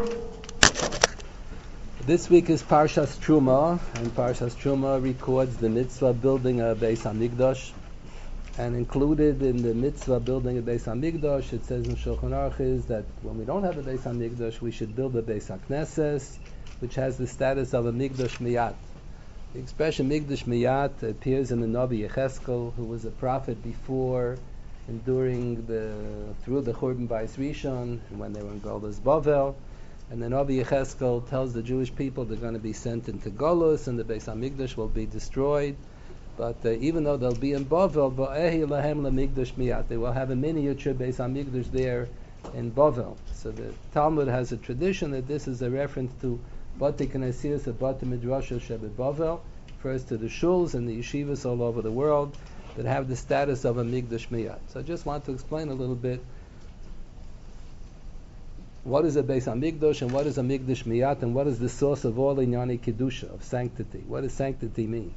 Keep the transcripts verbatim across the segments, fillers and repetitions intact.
This week is Parshas Truma, and Parshas Truma records the mitzvah building a Beis Hamikdash. And included in the mitzvah building a Beis Hamikdash, it says in Shulchan Aruch is that when we don't have a Beis Hamikdash, we should build a Beis HaKnesses, which has the status of a Mikdash Miyat. The expression Mikdash Miyat appears in the Navi Yecheskel, who was a prophet before and during the through the Churban Bayis Rishon, and when they were in Golus Bavel. And then Navi Yecheskel tells the Jewish people they're going to be sent into Golus, and the Beis Hamikdash will be destroyed. But uh, even though they'll be in Bavel, Va'ehi lahem lamikdash miyat, they will have a miniature Beis Hamikdash there in Bavel. So the Talmud has a tradition that this is a reference to Bati Knesiyos and Bati Midrash Shebe Bavel, refers to the shuls and the yeshivas all over the world that have the status of a Mikdash miyat. So I just want to explain a little bit what is a Beis Hamikdash and what is a Mikdash miyat, and what is the source of all inyani kedusha, of sanctity. What does sanctity mean?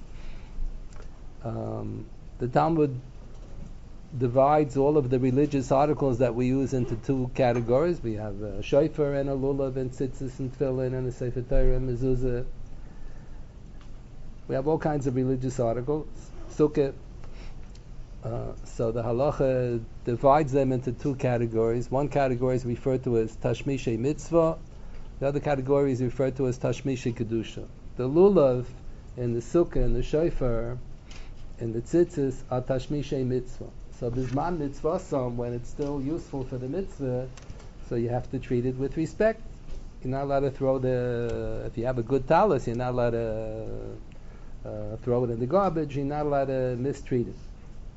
Um, the Talmud divides all of the religious articles that we use into two categories. We have a shofar and a lulav and tzitzis and tefillin and a sefer Torah and mezuzah. We have all kinds of religious articles. Sukkah. Uh, so the halacha divides them into two categories. One category is referred to as tashmishay mitzvah. The other category is referred to as tashmishay kedusha. The lulav and the sukkah and the shofar and the tzitzis are tashmishay mitzvah. So bisman mitzvah, some when it's still useful for the mitzvah, so you have to treat it with respect. You're not allowed to throw the, if you have a good talis, you're not allowed to uh, throw it in the garbage. You're not allowed to mistreat it.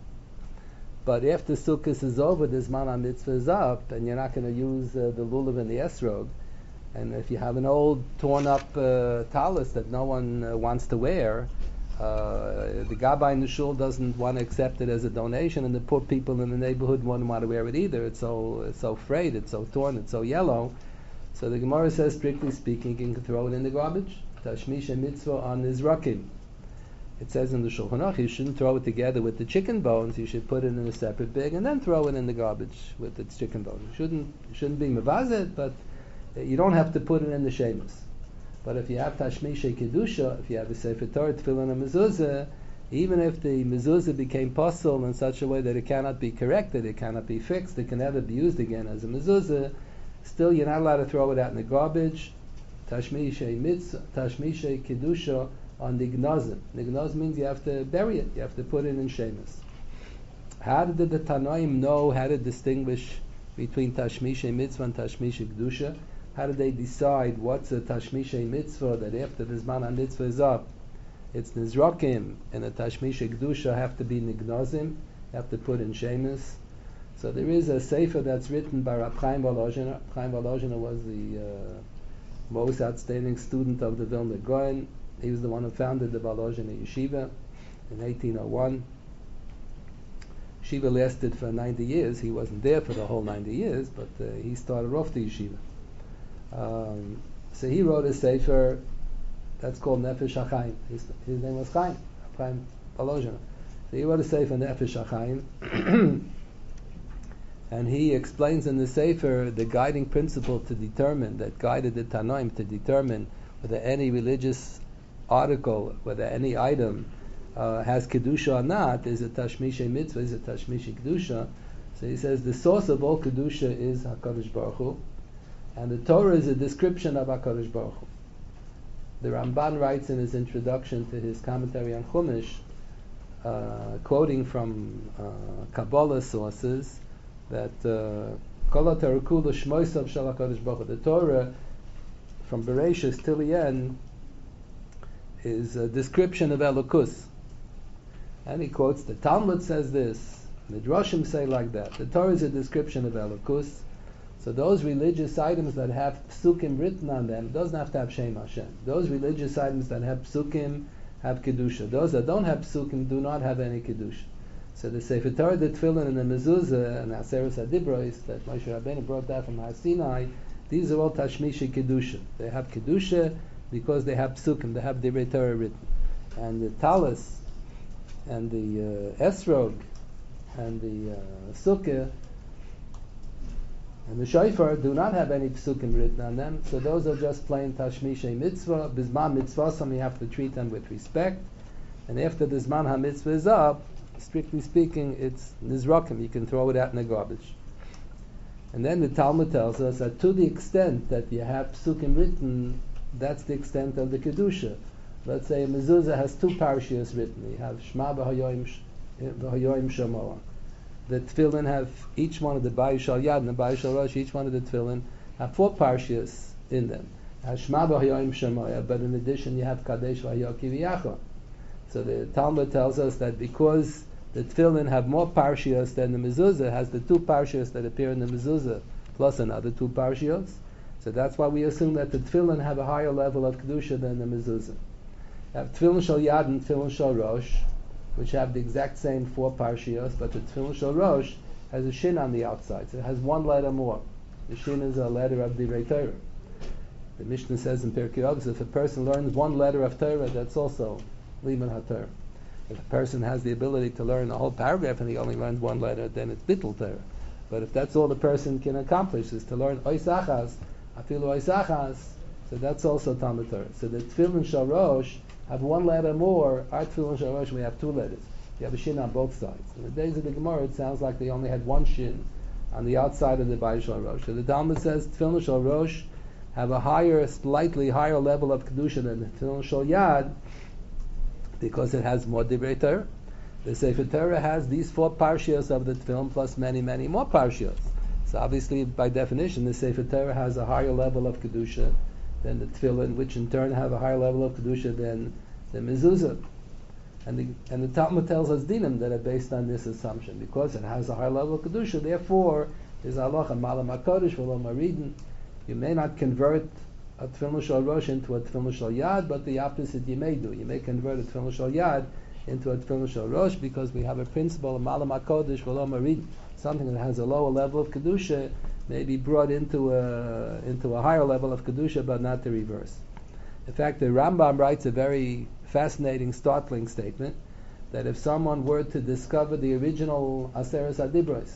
But after Sukkot is over, the Zman HaMitzvah is up, and you're not going to use uh, the lulav and the esrog. And if you have an old, torn-up uh, talis that no one uh, wants to wear, uh, the Gabbai in the shul doesn't want to accept it as a donation, and the poor people in the neighborhood won't want to wear it either. It's so it's so frayed, it's so torn, it's so yellow. So the Gemara says, strictly speaking, you can throw it in the garbage. Tashmish mitzvah on nizrakim. It says in the Shulchan Aruch you shouldn't throw it together with the chicken bones. You should put it in a separate bag and then throw it in the garbage with its chicken bones. You shouldn't you shouldn't be mevazet, but you don't have to put it in the shemus. But if you have tashmishay kedusha, if you have a sefer Torah, tefillin, and mezuzah, even if the mezuzah became possible in such a way that it cannot be corrected, it cannot be fixed, it can never be used again as a mezuzah, still you're not allowed to throw it out in the garbage. Tashmishay mitzvah, tashmishay kedusha on the gnazim. The gnaz means you have to bury it, you have to put it in shemus. How did the Tanoim know how to distinguish between tashmishay mitzvah and tashmishay kedusha? How did they decide what's a tashmishay mitzvah, that after the Zman HaMitzvah is up, it's nizrakim, and a tashmishay kedusha have to be nignazim, have to put in shemus? So there is a sefer that's written by Rab Chaim Volozhiner. Chaim Volozhiner was the uh, most outstanding student of the Vilna Gaon. He was the one who founded the Volozhiner Yeshiva in eighteen oh one. Yeshiva lasted for ninety years. He wasn't there for the whole ninety years, but uh, he started off the yeshiva. Um, so he wrote a sefer that's called Nefesh HaChaim. His, his name was Chaim, Chaim Volozhiner. So he wrote a sefer Nefesh HaChaim, and he explains in the sefer the guiding principle to determine, that guided the Tanoim to determine whether any religious article, whether any item uh, has kedusha or not, is a tashmishay mitzvah, is a tashmishay kedusha. So he says the source of all kedusha is HaKadosh Baruch Hu, and the Torah is a description of HaKadosh Baruch Hu. The Ramban writes in his introduction to his commentary on Chumash, uh, quoting from uh, Kabbalah sources, that Kol HaTorah Kula Shmoisav Shel HaKadosh Baruch Hu, the Torah from Bereshis till the end is a description of Elokus. And he quotes, the Talmud says this, Midrashim say like that. The Torah is a description of Elokus. So those religious items that have psukim written on them doesn't have to have Shem Hashem. Those religious items that have psukim have kedusha. Those that don't have psukim do not have any kedusha. So the Sefer Torah, the Tefillin, and the Mezuzah, and Aseres HaDibros that Moshe Rabbeinu brought down from Har Sinai, these are all tashmishi kedusha. They have kedusha because they have psukim, they have Divrei Torah written. And the talis, and the uh, esrog, and the uh, sukkah And the shofar do not have any psukim written on them, so those are just plain tashmishay mitzvah. Bisman mitzvah, some you have to treat them with respect. And after the zman ha-mitzvah is up, strictly speaking, it's nizrakim. You can throw it out in the garbage. And then the Talmud tells us that to the extent that you have psukim written, that's the extent of the kedusha. Let's say a mezuzah has two parshiyos written. You have Shema v'hayoyim shamoa. The tefillin have each one of the Bayis Shal Yad and the Bayis Shal Rosh, each one of the tefillin have four parshiyos in them. Shema v'hayoyim shamoa, but in addition you have Kadesh v'hayoki v'yacha. So the Talmud tells us that because the tefillin have more parshiyos than the mezuzah, has the two parshiyos that appear in the mezuzah plus another two parshiyos. So that's why we assume that the tefillin have a higher level of kedusha than the mezuzah. You have tefillin shal yad and tefillin shal rosh, which have the exact same four parshiyos, but the tefillin shal rosh has a shin on the outside, so it has one letter more. The shin is a letter of divrei Torah. The Mishnah says in Pirkei Avos, if a person learns one letter of Torah, that's also liman haTorah. If a person has the ability to learn a whole paragraph and he only learns one letter, then it's bittul Torah. But if that's all the person can accomplish is to learn oisachas, afilu oisachas, so that's also Talmud Torah. So the tefillin shal rosh have one letter more. Our tefillin shal rosh we have two letters. You have a shin on both sides. In the days of the Gemara, it sounds like they only had one shin on the outside of the Bayis Shal Rosh. So the Talmud says tefillin shal rosh have a higher, slightly higher level of kedusha than the tefillin shal yad, because it has more divrei Torah. The Sefer Torah has these four parshiyos of the tefillin plus many, many more parshiyos. So obviously, by definition, the Sefer Torah has a higher level of kedusha than the tefillin, which in turn have a higher level of kedusha than the mezuzah. And the, and the Talmud tells us dinim that are based on this assumption. Because it has a higher level of kedusha, therefore, there's halacha malam hakodesh v'lo maridin. You may not convert a tefillin shal rosh into a tefillin shal yad, but the opposite you may do. You may convert a tefillin shal yad into a tefillin shal rosh, because we have a principle of malam hakodesh v'lo maridin. Something that has a lower level of kedusha may be brought into a into a higher level of kedusha, but not the reverse. In fact, the Rambam writes a very fascinating, startling statement that if someone were to discover the original Aseres Adibros,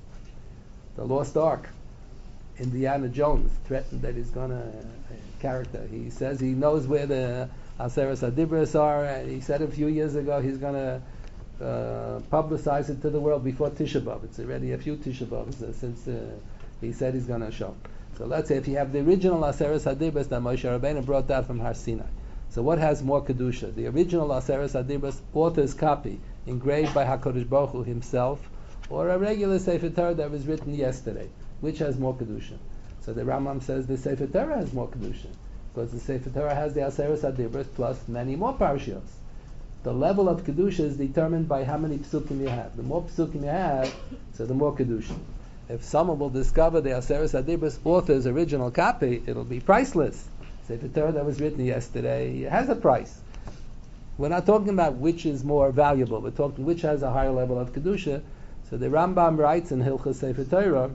the Lost Ark, Indiana Jones threatened that he's going to uh, character. He says he knows where the Aseres Adibros are, and he said a few years ago he's going to uh, publicize it to the world before Tisha B'Av. It's already a few Tisha B'Avs uh, since uh, he said he's going to show. So let's say if you have the original Aseres Adibros that Moshe Rabbeinu brought down from Har Sinai. So what has more kedusha? The original Aseres Adibros, author's copy, engraved by HaKadosh Baruch Hu himself, or a regular Sefer Torah that was written yesterday? Which has more kedusha? So the Rambam says the Sefer Torah has more kedusha, because the Sefer Torah has the Aseres Adibros plus many more parshiyos. The level of kedusha is determined by how many psukim you have. The more psukim you have, so the more kedusha. If someone will discover the Aseres Adibros author's original copy, it'll be priceless. Sefer Torah that was written yesterday has a price. We're not talking about which is more valuable. We're talking which has a higher level of kedusha. So the Rambam writes in Hilchos Sefer Torah,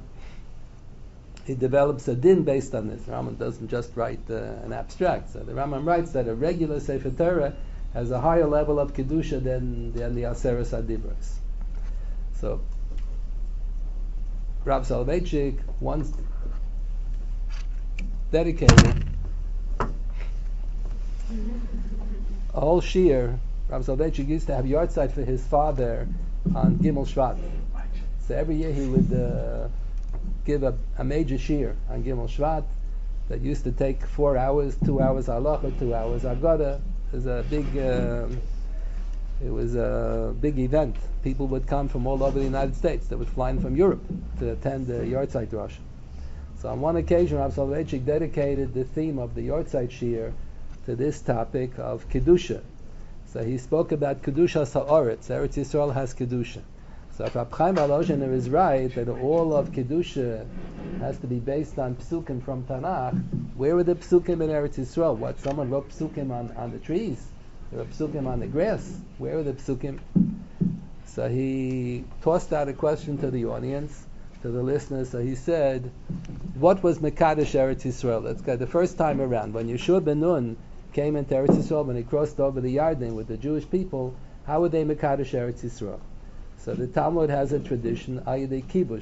he develops a din based on this. The Rambam doesn't just write uh, an abstract. So the Rambam writes that a regular Sefer Torah has a higher level of kedusha than, than the Aseres Adibros. So Rav Soloveitchik once dedicated a whole shir. Rav Soloveitchik used to have yahrzeit for his father on Gimel Shvat. So every year he would uh, give a, a major shir on Gimel Shvat that used to take four hours, two hours halacha, two hours agada. It was a big, um, it was a big event. People would come from all over the United States. They would fly in from Europe to attend the yahrzeit rosh. So on one occasion, Rav Soloveitchik dedicated the theme of the yahrzeit shir to this topic of kedusha. So he spoke about kedusha ha'aretz. Eretz Yisrael has kedusha. So if Rab Chaim Volozhiner is right that all of kedusha has to be based on psukim from Tanakh, where were the psukim in Eretz Yisrael? What, someone wrote psukim on, on the trees? There were psukim on the grass. Where were the psukim? So he tossed out a question to the audience, to the listeners. So he said, what was Mekadesh Eretz Yisrael? Let's go the first time around. When Yeshua ben Nun came into Eretz Yisrael, when he crossed over the Yarden with the Jewish people, how were they Mekadesh Eretz Yisrael? So the Talmud has a tradition, Ayidei Kibush.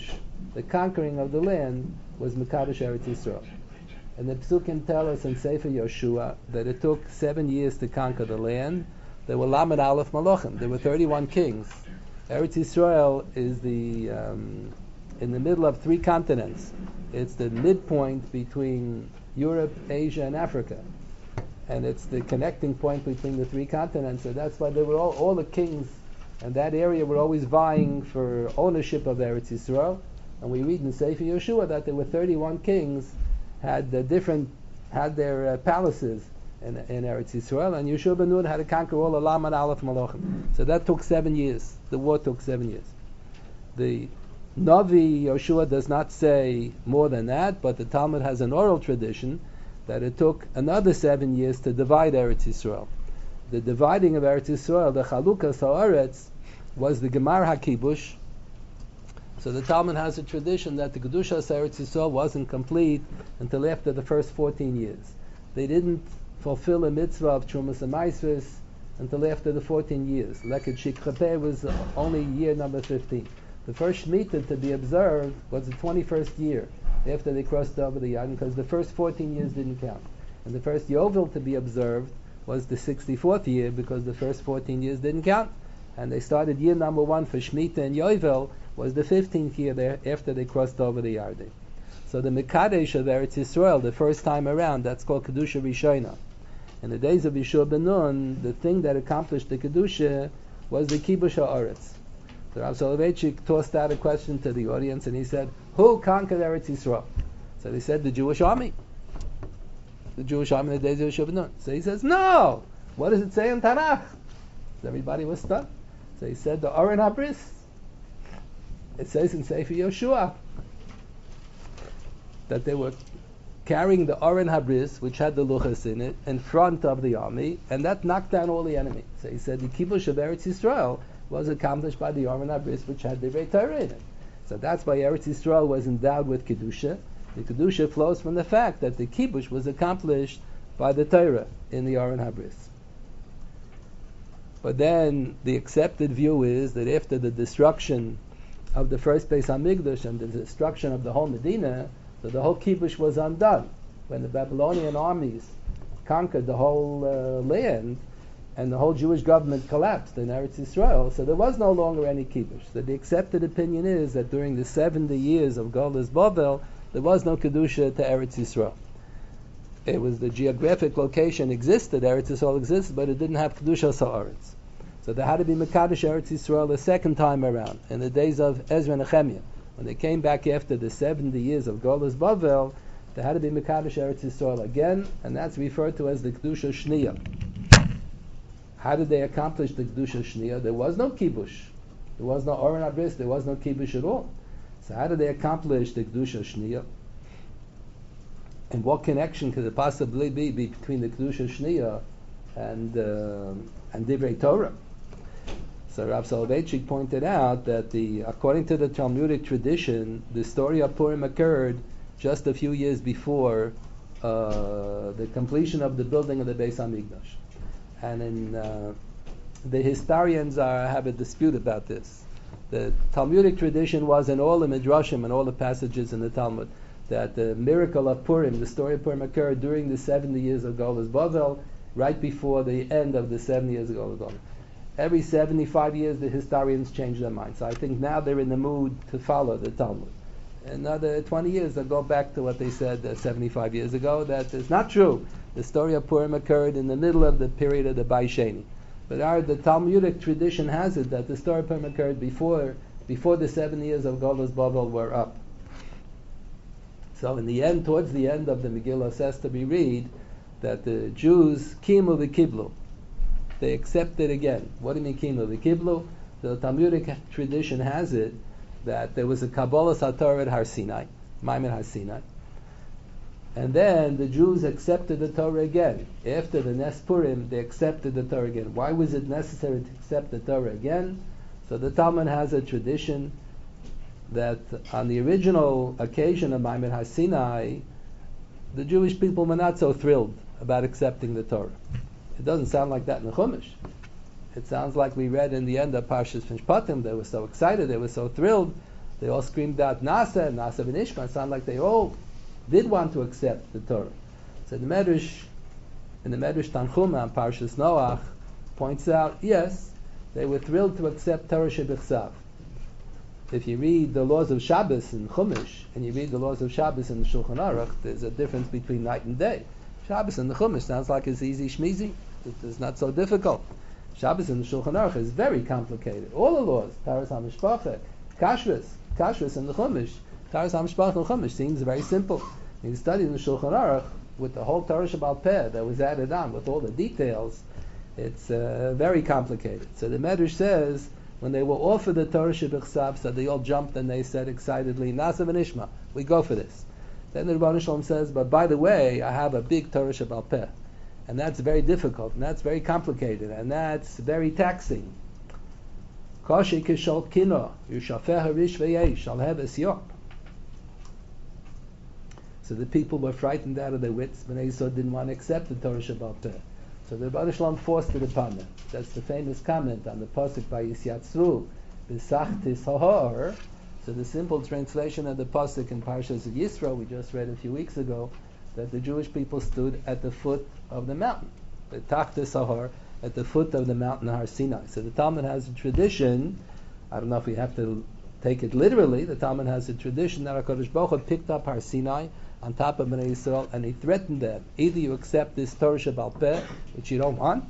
the conquering of the land, was Mekadosh Eretz Yisrael. And the Psukim tell us in Sefer Yoshua that it took seven years to conquer the land. There were Lamed Aleph Malachim. There were thirty-one kings. Eretz Yisrael is the um, in the middle of three continents. It's the midpoint between Europe, Asia, and Africa. And it's the connecting point between the three continents. So that's why they were all, all the kings in that area were always vying for ownership of Eretz Yisrael. And we read in Sefer Yeshua that there were thirty-one kings had the different had their uh, palaces in, in Eretz Yisrael, and Yeshua ben Nun had to conquer all the Lamed Aleph Malachim. So that took seven years. The war took seven years. The Navi Yoshua does not say more than that, but the Talmud has an oral tradition that it took another seven years to divide Eretz Yisrael. The dividing of Eretz Yisrael, the Chalukas Haaretz, was the Gemar HaKibush. So the Talmud has a tradition that the Kedushas Eretz Yisrael wasn't complete until after the first fourteen years. They didn't fulfill a mitzvah of Trumas and Maasros until after the fourteen years. Leked Shikhrapeh was only year number fifteen. The first Shemitah to be observed was the twenty-first year after they crossed over the Yarden, because the first fourteen years didn't count. And the first Yovel to be observed was the sixty-fourth year, because the first fourteen years didn't count. And they started year number one for Shemitah and Yovel was the fifteenth year there after they crossed over the Yarden. So the Mekadesh of Eretz Yisrael, the first time around, that's called Kedusha Rishona. In the days of Yeshua ben Nun, the thing that accomplished the Kedusha was the Kibush HaOretz. So Rav Soloveitchik tossed out a question to the audience, and he said, who conquered Eretz Yisrael? So they said, the Jewish army. The Jewish army in the days of Yeshua ben Nun. So he says, no! What does it say in Tanakh? So everybody was stunned. So he said, the Oren HaBris. It says in Sefer Yoshua that they were carrying the Oren HaBris, which had the luchas in it, in front of the army, and that knocked down all the enemy. So he said the kibush of Eretz Yisrael was accomplished by the Oren HaBris, which had the Divrei Torah in it. So that's why Eretz Yisrael was endowed with Kedusha. The Kedusha flows from the fact that the kibush was accomplished by the Torah in the Oren HaBris. But then the accepted view is that after the destruction of the first Beis HaMikdash and the destruction of the whole Medina, so the whole kibush was undone. When the Babylonian armies conquered the whole uh, land, and the whole Jewish government collapsed in Eretz Yisrael, so there was no longer any kibush. So the accepted opinion is that during the seventy years of Golus Bavel, there was no kedusha to Eretz Yisrael. It was the geographic location existed, Eretz Yisrael existed, but it didn't have kedusha sa'aretz. So there had to be Mekadosh Eretz Yisrael the second time around, in the days of Ezra and Nehemiah. When they came back after the seventy years of Golus Bavel, there had to be Mekadosh Eretz Yisrael again, and that's referred to as the Kedusha Shniya. How did they accomplish the Kedusha Shniya? There was no kibush. There was no Oren HaBris, there was no kibush at all. So how did they accomplish the Kedusha Shniya? And what connection could it possibly be between the Kedusha Shniya and, uh, and Divrei Torah? So Rav Soloveitchik pointed out that the, according to the Talmudic tradition, the story of Purim occurred just a few years before uh, the completion of the building of the Beis HaMikdash. And in, uh, the historians are, have a dispute about this. The Talmudic tradition was in all the Midrashim and all the passages in the Talmud that the miracle of Purim, the story of Purim, occurred during the seventy years of Golus Bavel, right before the end of the seventy years of Golus Bavel. Every seventy-five years, the historians change their mind. So I think now they're in the mood to follow the Talmud. Another twenty years, they'll go back to what they said uh, seventy-five years ago, that is not true. The story of Purim occurred in the middle of the period of the Bai Sheni. But our, the Talmudic tradition has it that the story of Purim occurred before before the seven years of Golus Bavel were up. So in the end, towards the end of the Megillah says to be read that the Jews kimu v'kiblu. They accepted again. What do you mean kimu v'kiblu? The Talmudic tradition has it that there was a Kabbalah Satorah at Har Sinai, Maimon Har Sinai. And then the Jews accepted the Torah again. After the Nes Purim, they accepted the Torah again. Why was it necessary to accept the Torah again? So the Talmud has a tradition that on the original occasion of Maimon Har Sinai, the Jewish people were not so thrilled about accepting the Torah. It doesn't sound like that in the Chumash. It sounds like we read in the end of Parshas Mishpatim. They were so excited, they were so thrilled, They all screamed out Nasa, Nasa v'nishma. It sounded like they all did want to accept the Torah. So the Medrash, in the Medrash Tanchuma on Parshas Noach, points out, yes, they were thrilled to accept Torah Shebichsav. If you read the laws of Shabbos in Chumash, and you read the laws of Shabbos in the Shulchan Aruch, there's a difference between night and day. Shabbos in the Chumash sounds like it's easy shmizi. It's not so difficult. Shabbos in the Shulchan Aruch is very complicated. All the laws, Taras HaMishpacha, Kashrus, Kashrus in the Chumash, Taras HaMishpacha in the Chumash seems very simple. You study in the Shulchan Aruch with the whole Torah Shabbal Peh that was added on, with all the details, it's uh, very complicated. So the Medrash says, when they were offered the Torah Shebichsav, so they all jumped and they said excitedly, Nasa v'nishma, we go for this. Then the Rebbeinu Shalom says, but by the way, I have a big Torah Shabbal Peh. And that's very difficult, and that's very complicated, and that's very taxing. Kashi kishol kino, yushafeh harish v'yesh, al hebes yop. So the people were frightened out of their wits. Bnei Yisrael didn't want to accept the Torah Shabbal Peh. So the Rebbeinu Shalom forced it upon them. That's the famous comment on the pasuk by Yisyatzvu, B'sachtis hahor. So the simple translation of the pasuk in Parshas of Yisro, we just read a few weeks ago, that the Jewish people stood at the foot of the mountain, the Tachtis hahor, at the foot of the mountain Har Sinai. So the Talmud has a tradition. I don't know if we have to take it literally. The Talmud has a tradition that HaKadosh Baruch Hu picked up Har Sinai on top of Bnei Yisrael, and he threatened them, either you accept this Torah Shabbal Peh, which you don't want.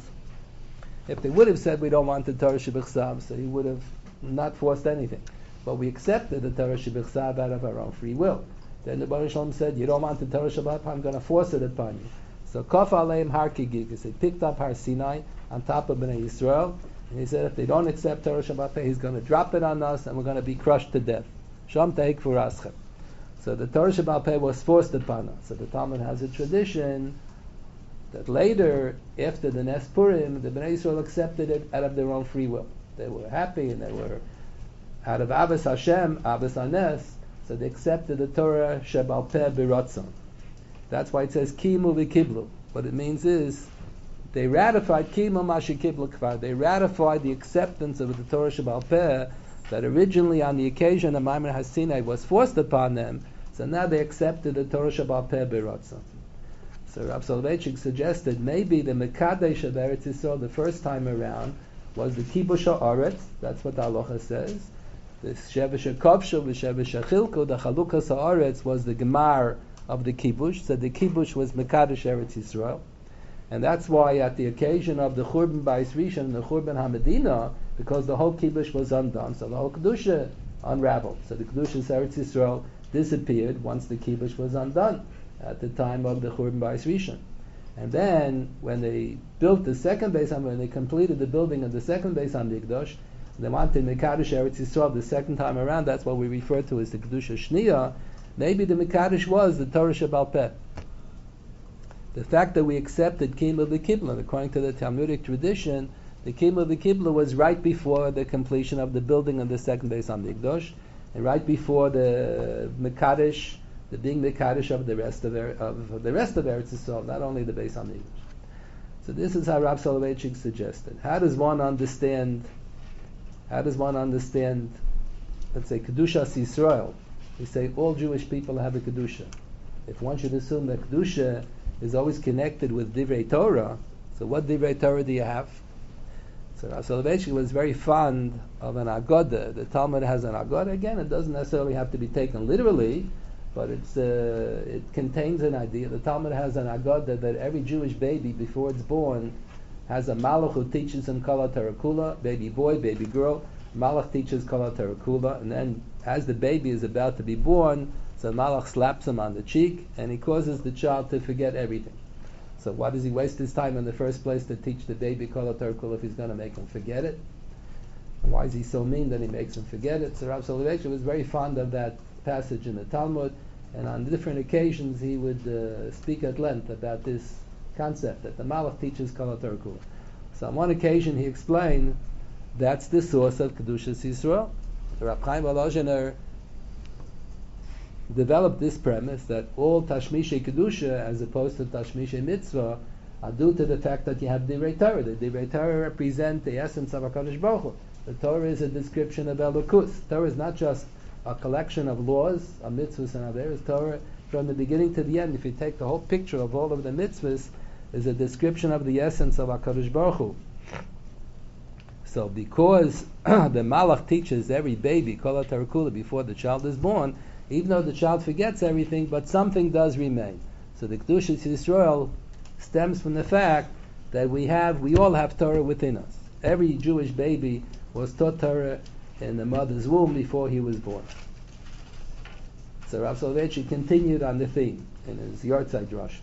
If they would have said we don't want the Torah Shebichsav, so he would have not forced anything. But we accepted the Torah Shebichsav out of our own free will. Then the Baruch Shalom said, you don't want the Torah Shabbal Peh, I'm going to force it upon you. So Kof Aleim Har Kigigis, he picked up Har Sinai on top of Bnei Yisrael, and he said if they don't accept Torah Shabbal Peh, he's going to drop it on us, and we're going to be crushed to death. Sham Teik Furaschem. So the Torah Shabbal Peh was forced upon us. So the Talmud has a tradition that later, after the Nes Purim, the Bnei Yisrael accepted it out of their own free will. They were happy and they were out of Abbas Hashem, Abbas Anes, so they accepted the Torah Shabbal Peh B'Ratzon. That's why it says Kimu v'Kiblu. What it means is they ratified Kimu Mashi Kiblu Kvar. They ratified the acceptance of the Torah Shabbal Peh that originally on the occasion of Maimon Har Sinai was forced upon them. So now they accepted the Torah Shabbal Peh B'Ratzon. So Rav Soloveitchik suggested maybe the Mekadesh of Eretz Yisrael the first time around was the Kibush Ha'aretz. That's what the Halacha says. The Shevesh HaKovshu, the Shevesh HaChilku, the Chalukas Ha'aretz was the Gemar of the Kibush. So the Kibush was Mekadesh Eretz Yisrael. And that's why at the occasion of the Churban Bais Rishon and the Churban HaMedina, because the whole Kibush was undone, so the whole Kedusha unraveled. So the Kedusha of Eretz Yisrael disappeared once the Kibush was undone at the time of the Churban Bais Rishon. And then when they built the second Beis Hamikdash, when they completed the building of the second Beis Hamikdash, they wanted Mekadesh Eretz Yisrael the second time around. That's what we refer to as the Kedusha Shniya. Maybe the Mekadesh was the Torah Shabbal Peh. The fact that we accepted Kima v'Kibla, according to the Talmudic tradition, the Kima v'Kibla was right before the completion of the building of the second Beis Hamikdash, and right before the Mekadesh, the being Mekadesh of the rest of, er, of the rest of Eretz Yisrael, not only the Beis Hamikdash. So this is how Rav Soloveitchik suggested. How does one understand? How does one understand? Let's say Kedushas Yisrael. We say all Jewish people have a kedusha. If one should assume that kedusha is always connected with Divrei Torah, so what Divrei Torah do you have? So Rav Soloveitchik was very fond of an Agoda. The Talmud has an Agoda. Again, it doesn't necessarily have to be taken literally, but it's uh, it contains an idea. The Talmud has an Agoda that every Jewish baby before it's born has a Malach who teaches him Kala Terakula, baby boy, baby girl. Malach teaches Kala Terakula, and then as the baby is about to be born, so Malach slaps him on the cheek, and he causes the child to forget everything. So why does he waste his time in the first place to teach the baby Kala Terakula if he's going to make him forget it? And why is he so mean that he makes him forget it? So Rav Soloveitchik was very fond of that passage in the Talmud, and on different occasions he would uh, speak at length about this concept that the Malach teaches Kala Terakula. So on one occasion he explained that's the source of Kedushas Yisrael. Rav Chaim Volozhiner developed this premise that all Tashmishe Kedusha as opposed to Tashmishe Mitzvah are due to the fact that you have Divrei Torah. The Divrei Torah represent the essence of HaKadosh Baruch Hu. The Torah is a description of Elokus. Torah is not just a collection of laws, a mitzvahs and averos Torah, from the beginning to the end. If you take the whole picture of all of the mitzvahs, is a description of the essence of HaKadosh Baruch Hu. So because the Malach teaches every baby, Kol HaTorah Kula, before the child is born, even though the child forgets everything, but something does remain. So the Kedushas Yisrael stems from the fact that we have, we all have Torah within us. Every Jewish baby was taught Torah in the mother's womb before he was born. So Rav Soloveitchik continued on the theme in his Yortzeit Rosh.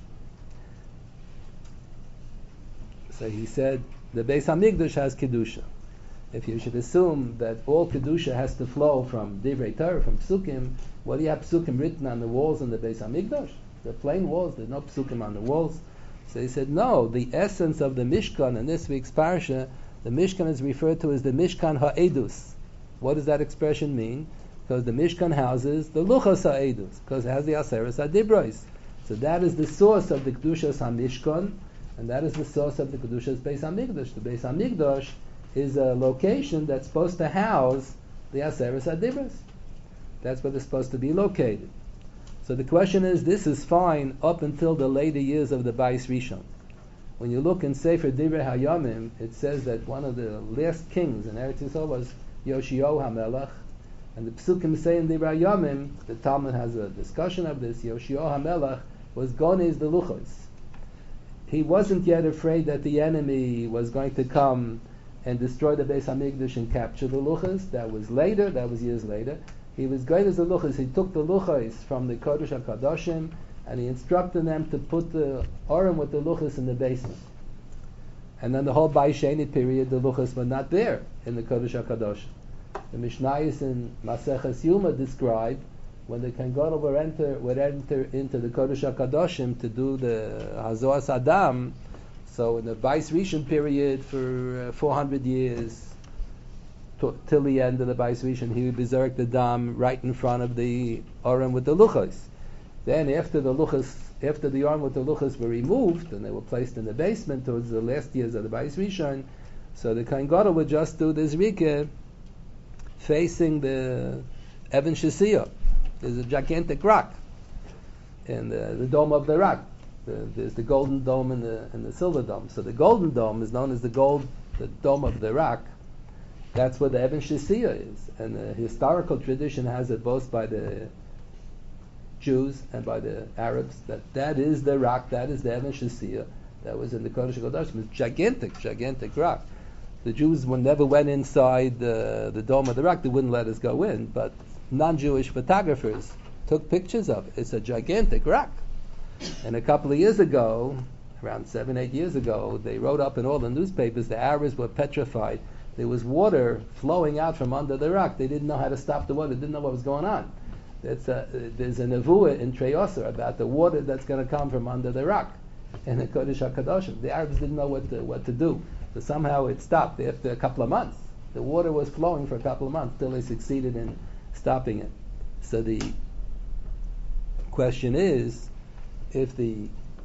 So he said, the Beis HaMikdash has Kedusha. If you should assume that all Kedusha has to flow from Divrei Torah, from Psukim, what do you have Psukim written on the walls in the Beis HaMikdash? The plain walls, there's no Psukim on the walls. So he said, no, the essence of the Mishkan in this week's Parsha, the Mishkan is referred to as the Mishkan HaEdus. What does that expression mean? Because the Mishkan houses the Luchos HaEdus, because it has the Aseres HaDibros. So that is the source of the Kedushas HaMishkan, and that is the source of the Kedushas Beis HaMikdash. The Beis HaMikdash is a location that's supposed to house the Aseres HaDibros. That's where they're supposed to be located. So the question is, this is fine up until the later years of the Bais Rishon. When you look in Sefer Divrei Hayamim, it says that one of the last kings in Eretz Yisrael was Yoshio HaMelech, and the Psukim say in Divrei Hayamim, the Talmud has a discussion of this, Yoshio HaMelech was Gonez the Luchos. He wasn't yet afraid that the enemy was going to come and destroy the Beis HaMikdash and capture the Luchos. That was later, that was years later. He was great as the Luchos. He took the Luchos from the Kodesh HaKadoshim and he instructed them to put the Orim with the Luchos in the basement. And then the whole Bais Sheni period, the Luchos were not there in the Kodesh HaKadoshim. The Mishnayos in Maseches Yuma describe when the Kohen Gadol would enter, would enter into the Kodesh HaKadoshim to do the Hazoas Adam. So in the Bais Rishon period for uh, four hundred years, t- till the end of the Bais Rishon, he would berserk the Dam right in front of the Orim with the Luchos. Then after the Luchos, after the Orim with the Luchos were removed and they were placed in the basement towards the last years of the Bais Rishon, so the Kohen Gadol would just do the Zrika facing the Even Shesiyah. There's a gigantic rock in the, the dome of the rock. The, there's the golden dome and the, and the silver dome. So the golden dome is known as the gold, the dome of the rock. That's where the Even Shesiyah is. And the historical tradition has it both by the Jews and by the Arabs that that is the rock, that is the Even Shesiyah that was in the Kodesh HaKadoshim. It's gigantic, gigantic rock. The Jews would never went inside the, the dome of the rock. They wouldn't let us go in, but non-Jewish photographers took pictures of it. It's a gigantic rock. And a couple of years ago, around seven, eight years ago, they wrote up in all the newspapers the Arabs were petrified. There was water flowing out from under the rock. They didn't know how to stop the water. They didn't know what was going on. It's a, there's a nevuah in Trei Yosser about the water that's going to come from under the rock in the Kodesh HaKadoshim. The Arabs didn't know what to, what to do. So somehow it stopped after a couple of months. The water was flowing for a couple of months till they succeeded in stopping it. So the question is, if the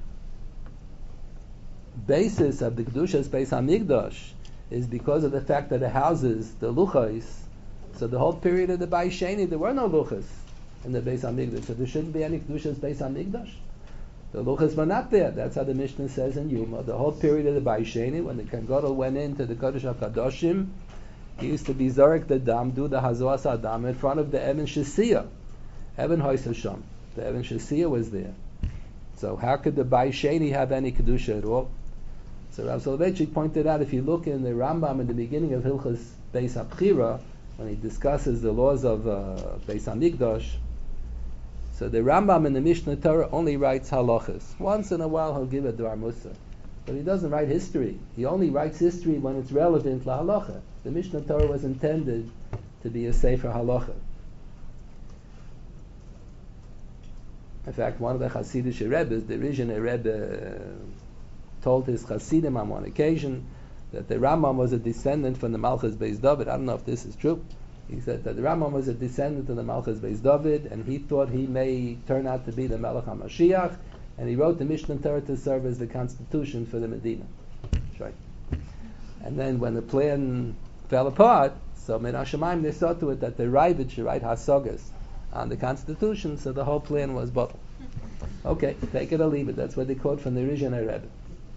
basis of the Kedushas Beis HaMikdash is because of the fact that it houses the Luchos, so the whole period of the Bais Sheni there were no Luchos in the Beis HaMikdash, so there shouldn't be any Kedushas Beis HaMikdash. The Luchos were not there. That's how the Mishnah says in Yuma. The whole period of the Bais Sheni, when the Kohen Gadol went into the Kodesh HaKadoshim, he used to be Zarek the Dam, do the Hazoas Adam in front of the Even Shesiyah, Even Hoysasham. The Even Shesiyah was there. So how could the Bais Sheni have any Kedusha at all? So Rav Soloveitchik pointed out, if you look in the Rambam in the beginning of Hilchos Beis HaBchira, when he discusses the laws of uh, Beis HaMikdash, so the Rambam in the Mishnah Torah only writes halachas. Once in a while he'll give a Dvar Musa, but he doesn't write history. He only writes history when it's relevant to halacha. The Mishnah Torah was intended to be a sefer halacha. In fact, one of the Hasidic Rebbes, the Rizhiner Rebbe, uh, told his Hasidim on one occasion that the Rambam was a descendant from the Malchus Beis David. I don't know if this is true. He said that the Rambam was a descendant of the Malchus Beis David, and he thought he may turn out to be the Melech HaMashiach, and he wrote the Mishnah Torah to serve as the constitution for the Medina. That's right. And then when the plan fell apart, So Min Hashemayim, they saw to it that the Ravid should write Hasagas on the Constitution, so the whole plan was bottled. Okay, take it or leave it. That's what they quote from the Rizhiner Rebbe.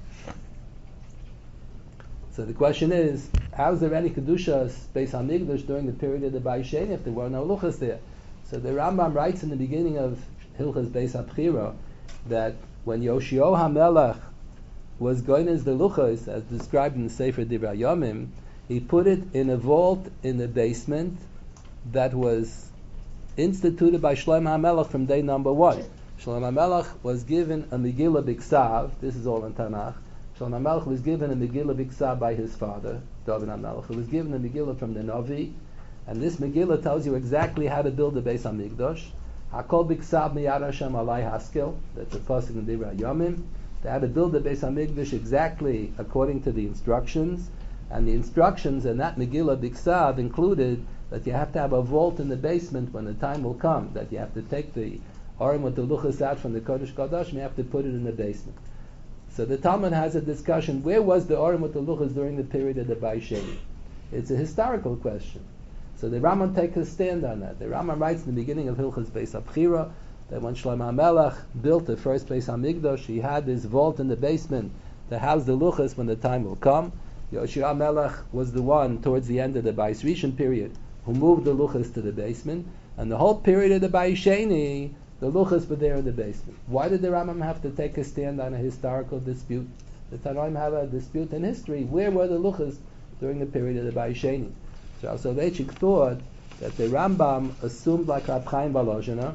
So the question is, how is there any Kedushas Beis HaMikdash during the period of the Bayis Sheni if there were no Luchas there? So the Rambam writes in the beginning of Hilchas Beis HaBchira that when Yoshio HaMelech was going as the Luchas, as described in the Sefer Divrei Yomim, he put it in a vault in the basement that was instituted by Shlomo HaMelech from day number one. Shlomo HaMelech was given a Megillah Biksav, this is all in Tanakh. Shlomo HaMelech was given a Megillah Biksav by his father, David HaMelech, who was given a Megillah from the Navi, and this Megillah tells you exactly how to build the Beis HaMikdash. Hakol Biksav Miyad Hashem Alai Haskel, that's a pasuk in Divrei Yomim. They had to build the Beis HaMikdash exactly according to the instructions, and the instructions in that Megillah Biksav included that you have to have a vault in the basement when the time will come, that you have to take the Arim with the Luchas out from the Kodesh Kodesh and you have to put it in the basement. So the Talmud has a discussion, where was the Arim with the Luchas during the period of the Bayis Sheni? It's a historical question. So the Rambam takes a stand on that. The Rambam writes in the beginning of Hilchas Beis HaBchira that when Shlomo HaMelech built the first Beis HaMikdash, he had this vault in the basement to house the Luchas when the time will come. Yoshio HaMelech was the one towards the end of the Bayis Rishon period who moved the Luchas to the basement, and the whole period of the Bayis Sheni, the Luchas were there in the basement. Why did the Rambam have to take a stand on a historical dispute? The Tanoim have a dispute in history. Where were the Luchas during the period of the Bayis Sheni? So Soloveitchik thought that the Rambam assumed, like Rab Chaim Volozhiner,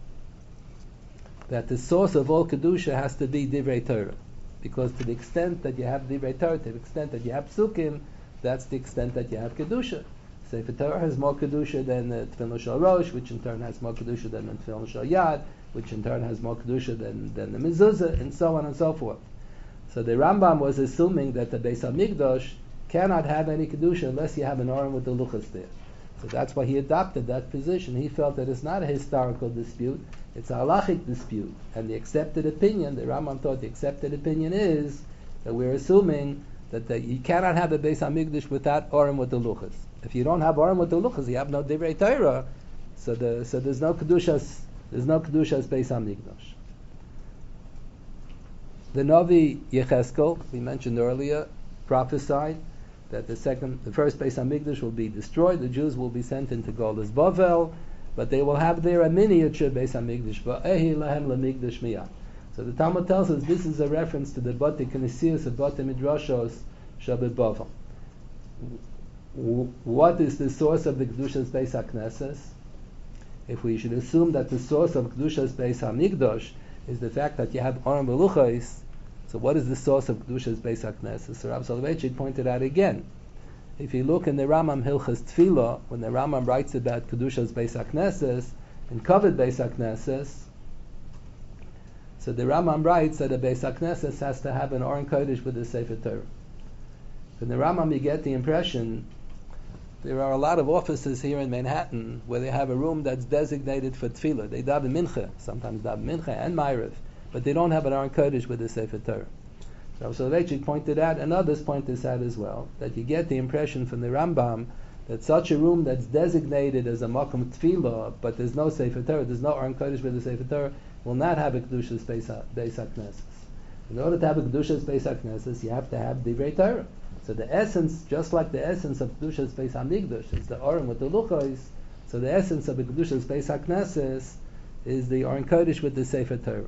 that the source of all Kedusha has to be Divrei Torah. Because to the extent that you have Divrei Torah, to the extent that you have Psukim, that's the extent that you have Kedusha. Sefer Torah has more Kedusha than the Tefillin Shel Rosh, which in turn has more Kedusha than the Tefillin Shel Yad, which in turn has more Kedusha than, than the Mezuzah, and so on and so forth. So the Rambam was assuming that the Beis HaMikdash cannot have any Kedusha unless you have an Arim with the Luchas there. So that's why he adopted that position. He felt that it's not a historical dispute, it's a halachic dispute. And the accepted opinion, the Rambam thought the accepted opinion is that we're assuming that the, you cannot have a Beis HaMikdash without Arim with the Luchas. If you don't have Arim with the Luchas, you have no Divrei Torah, so, the, so there's no Kedushas, there's no Kedushas Beis HaMikdash. The Navi Yecheskel, we mentioned earlier, prophesied that the second, the first Beis HaMikdash will be destroyed. The Jews will be sent into Golus Bavel, but they will have there a miniature Beis HaMikdash. Va'ehi lahem lemikdash miyad. So the Talmud tells us this is a reference to the Bate Knesiyos of Bate Midrashos Shabbat Bavel. What is the source of the Kedushas Beis HaKnesses? If we should assume that the source of Kedushas Beis HaMikdash is the fact that you have Arim Beluchos, so what is the source of Kedushas Beis HaKnesses? So Rav Soloveitchik pointed out again, if you look in the Rambam Hilchas Tefillah, when the Rambam writes about Kedushas Beis HaKnesses, and covered Beis HaKnesses, so the Rambam writes that a Beis HaKnesses has to have an Aron Kodesh with the Sefer Torah. From the Rambam you get the impression there are a lot of offices here in Manhattan where they have a room that's designated for Tefillah. They daven Mincha, sometimes daven Mincha and Ma'ariv, but they don't have an Aron Kodesh with the Sefer Torah. So Soloveitchik pointed out, and others point this out as well, that you get the impression from the Rambam that such a room that's designated as a Makom Tefillah, but there's no Sefer Torah, there's no Aron Kodesh with the Sefer Torah, will not have a Kedushas Beis HaKnesses. In order to have a Kedushas Beis HaKnesses, you have to have Divrei Torah. So the essence, just like the essence of Kedushas Beis HaMikdash is the Arim with the Luchos, so the essence of the Kedushas Beis HaKnesses is the Aron Kodesh with the Sefer Torah.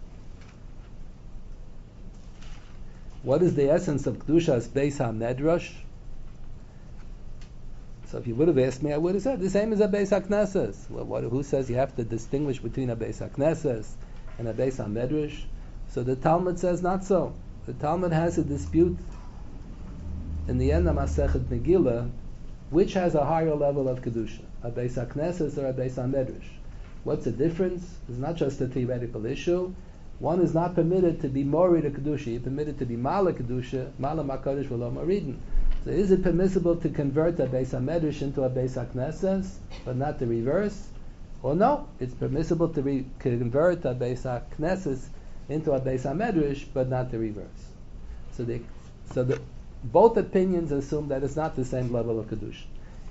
What is the essence of Kedushas Beis HaMedrash? So if you would have asked me, I would have said the same as a Beis HaKnesses. Well, what, who says you have to distinguish between a Beis HaKnesses and a Beis HaMedrash? So the Talmud says not so. The Talmud has a dispute in the end of Masechet Megillah, which has a higher level of Kedusha, a Beis HaKnesses or a Beis HaMedrash. What's the difference? It's not just a theoretical issue. One is not permitted to be Mori to Kedusha. You're permitted to be Mala Kedusha, Mala Makadosh V'lo Moridin. So is it permissible to convert a Beis HaMedrash into a Beis HaKnesses, but not the reverse? Or no, it's permissible to re- convert a Beis HaKnesses into a Beis HaMedrash, but not the reverse. So the, so the both opinions assume that it's not the same level of Kedusha.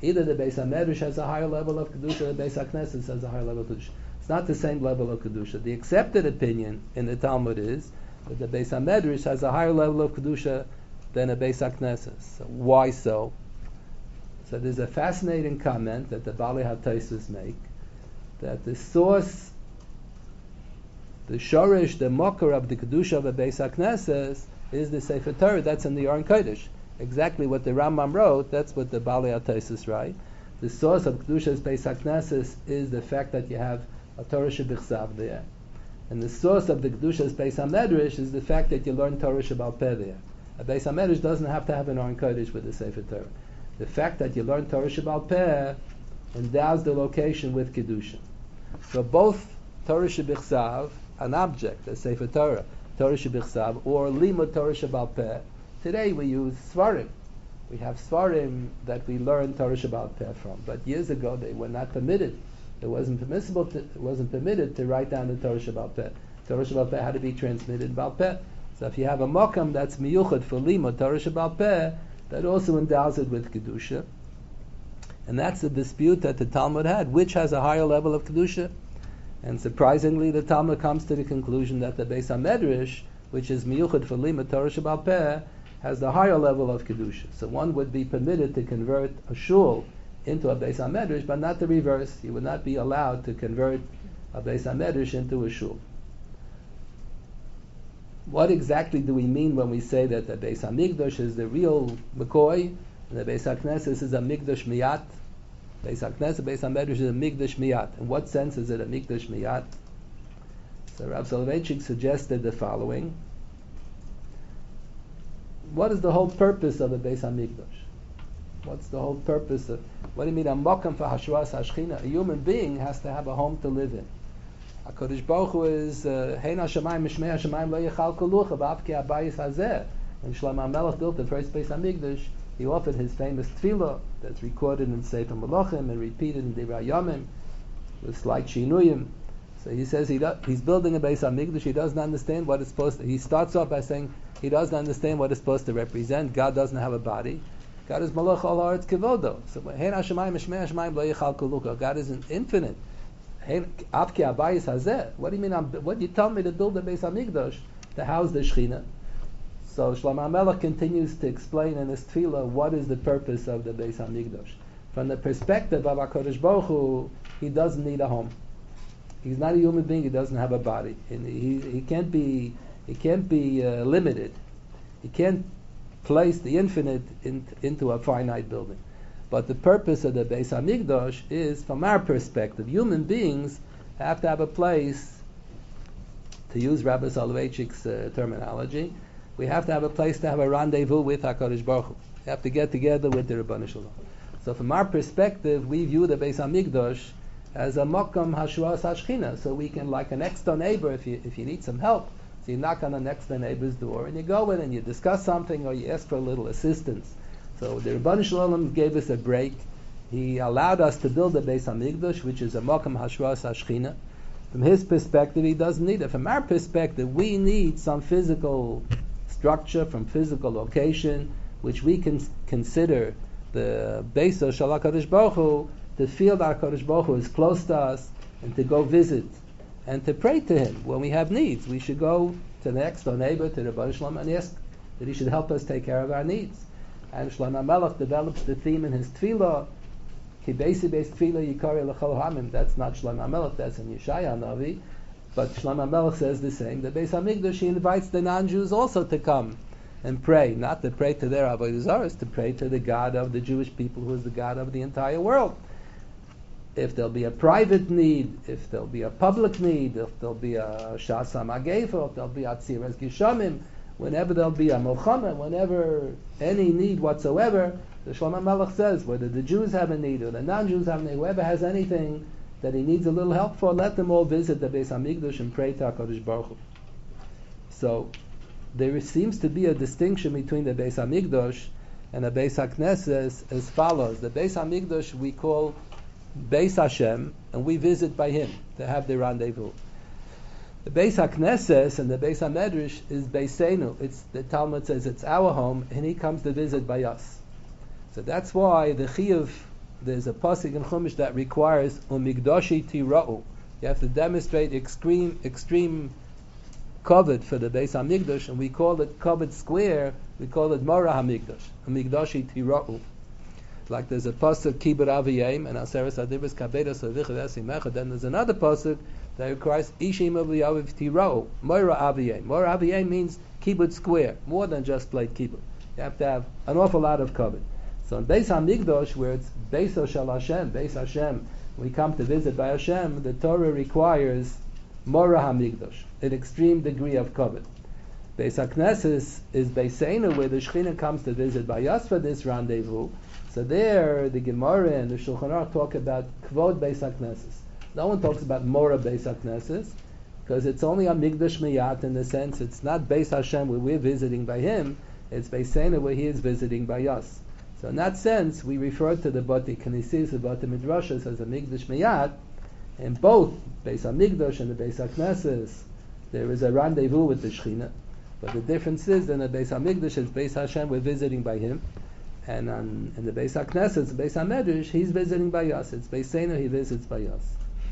Either the Beis HaMedrash has a higher level of Kedusha, or the Beis HaKnesses has a higher level of Kedusha. It's not the same level of Kedusha. The accepted opinion in the Talmud is that the Beis HaMedrash has a higher level of Kedusha than a Beis HaKnesses. So why so? So there's a fascinating comment that the Bali HaTosfos make, that the source, the shorish, the mocker of the Kedusha of a Beis HaKnesses is the Sefer Torah. That's in the Aron Kodesh. Exactly what the Rambam wrote, that's what the Bali HaTosfos write. The source of Kedusha's Beis HaKnesses is the fact that you have a Torah Shebichsav there. And the source of the Kedusha's Beis HaMedrash is the fact that you learn Torah Shebal Peh there. A Beis HaMedrash doesn't have to have an Aron Kodesh with the Sefer Torah. The fact that you learn Torah Shebal Peh endows the location with Kedusha. So both Torah Shebichsav, an object, a Sefer Torah, Torah Shebichsav, or Limud Torah Shebal Peh. Today we use Svarim. We have Svarim that we learn Torah Shebal Peh from. But years ago they were not permitted. It wasn't permissible. To, it wasn't permitted to write down the Torah Shebal Peh. Torah Shebal Peh had to be transmitted Bal Peh. So if you have a Mokam that's miyuchad for Limud Torah Shebal Peh, that also endows it with Kedusha. And that's the dispute that the Talmud had. Which has a higher level of Kedusha? And surprisingly, the Talmud comes to the conclusion that the Beis HaMedrash, which is miyuchad for Limud Torah Shebal Peh, has the higher level of Kedusha. So one would be permitted to convert a shul into a Beis HaMedrash, but not the reverse. You would not be allowed to convert a Beis HaMedrash into a shul. What exactly do we mean when we say that the Beis HaMikdash is the real McCoy, and the Beis HaKnesses is a Mikdash Miyat? Beis HaKnesses, Beis HaMedrash is a Mikdash Miyat. In what sense is it a Mikdash Miyat? So Rav Soloveitchik suggested the following. What is the whole purpose of a Beis HaMikdash? What's the whole purpose of... What do you mean, a mokam for Hashras HaShechina? A human being has to have a home to live in. HaKadosh Baruch Hu is Hein HaShamayim Mishmei HaShamayim Lo Yechal Kolucha Ba'avkei Abayis Hazeh. When Shlomo HaMelech built the first Beis HaMikdash, he offered his famous tefillah that's recorded in Sefer Malachim and repeated in Divrei Yomim with slight shinuyim. So he says he do, he's building a Beis HaMikdash. He doesn't understand what it's supposed to... He starts off by saying he doesn't understand what it's supposed to represent. God doesn't have a body. God is Malach Al Haaretz Kevodo. So Hein HaShamayim Mishmei HaShamayim Lo Yechal Kolucha. God is an infinite. Avkei Abayis Hazeh. What do you mean? I'm, what you tell me to build a Beis HaMikdash to house the Shechina? So Shlomo HaMelech continues to explain in his tefillah what is the purpose of the Beis HaMikdash. From the perspective of HaKadosh Baruch Hu, he doesn't need a home. He's not a human being. He doesn't have a body. And he he can't be he can't be uh, limited. He can't place the infinite in, into a finite building. But the purpose of the Beis HaMikdash is, from our perspective, human beings have to have a place, to use Rabbi Soloveitchik's uh, terminology, we have to have a place to have a rendezvous with HaKadosh Baruch Hu. We have to get together with the Rebbeinu Shalom. So from our perspective, we view the Beis HaMikdash as a Mokam Hashras HaShechina. So we can, like a next door neighbor, if you, if you need some help, so you knock on the next door neighbor's door and you go in and you discuss something or you ask for a little assistance. So the Rebbeinu Shalom gave us a break. He allowed us to build a Beis HaMikdash, which is a Mokam Hashras HaShechina. From his perspective, he doesn't need it. From our perspective, we need some physical structure, from physical location, which we can consider the Beis of Shal HaKadosh Baruch Hu, to feel that HaKadosh Baruch Hu is close to us, and to go visit, and to pray to Him when we have needs. We should go to the next door neighbor, to the Rebbeinu Shalom, and ask that He should help us take care of our needs. And Shlomo HaMelech develops the theme in his tefillah, Ki Beisi Beis Tefillah Yikari L'chol Hamim. That's not Shlomo HaMelech, that's in Yeshaya Navi. But Shlomo HaMelech says the same. The Beis HaMikdash, he invites the non-Jews also to come and pray, not to pray to their Avodah Zarah, to pray to the God of the Jewish people, who is the God of the entire world. If there'll be a private need, if there'll be a public need, if there'll be a Shas HaMagefa, if there'll be a Tziras Gishamim, whenever there'll be a Milchama, whenever any need whatsoever, the Shlomo HaMelech says, whether the Jews have a need or the non-Jews have a need, whoever has anything that he needs a little help for, let them all visit the Beis HaMikdash and pray to HaKadosh Baruch Hu. So there seems to be a distinction between the Beis HaMikdash and the Beis HaKnesses as follows. The Beis HaMikdash we call Beis Hashem, and we visit by Him to have the rendezvous. The Beis HaKnesses and the Beis HaMedrash is Beisenu. It's, the Talmud says it's our home, and He comes to visit by us. So that's why the Chiyuv there's a pasuk in Chumash that requires umigdashi tira'u. You have to demonstrate extreme extreme kavod for the Beis Hamikdash, and we call it kavod square. We call it Mora Hamikdash, umigdashi tira'u. Like there's a pasuk kibur aviyim and aseres adibus kabedas avichad esimecha. Then there's another pasuk that requires ishim aviyaviv tira'u, Mora aviyim. Mora aviyim means kibbutz square, more than just plate kibbutz. You have to have an awful lot of kavod. So in Beis Hamikdash, where it's Beis Shel Hashem, Beis Hashem, we come to visit by Hashem, the Torah requires Mora Hamikdash, an extreme degree of kavod. Beis HaKnesses is Beisenu, where the Shekhinah comes to visit by us for this rendezvous. So there, the Gemara and the Shulchan Aruch talk about Kvod Beis HaKnesses. No one talks about Mora Beis HaKnesses, because it's only a Migdash Miyat in the sense it's not Beis Hashem where we're visiting by him, it's Beisenu where he is visiting by us. So in that sense, we refer to the Bati Knesses, the Bati Midrashas as a Migdash Miyat, and both Beis HaMikdash and the Beis HaKnesses, there is a rendezvous with the Shekhinah. But the difference is, in the Beis HaMikdash, it's Beis Hashem, we're visiting by him, and on, in the Beis HaKnesses, the Beis HaMedrash, he's visiting by us. It's Beisenu, he visits by us.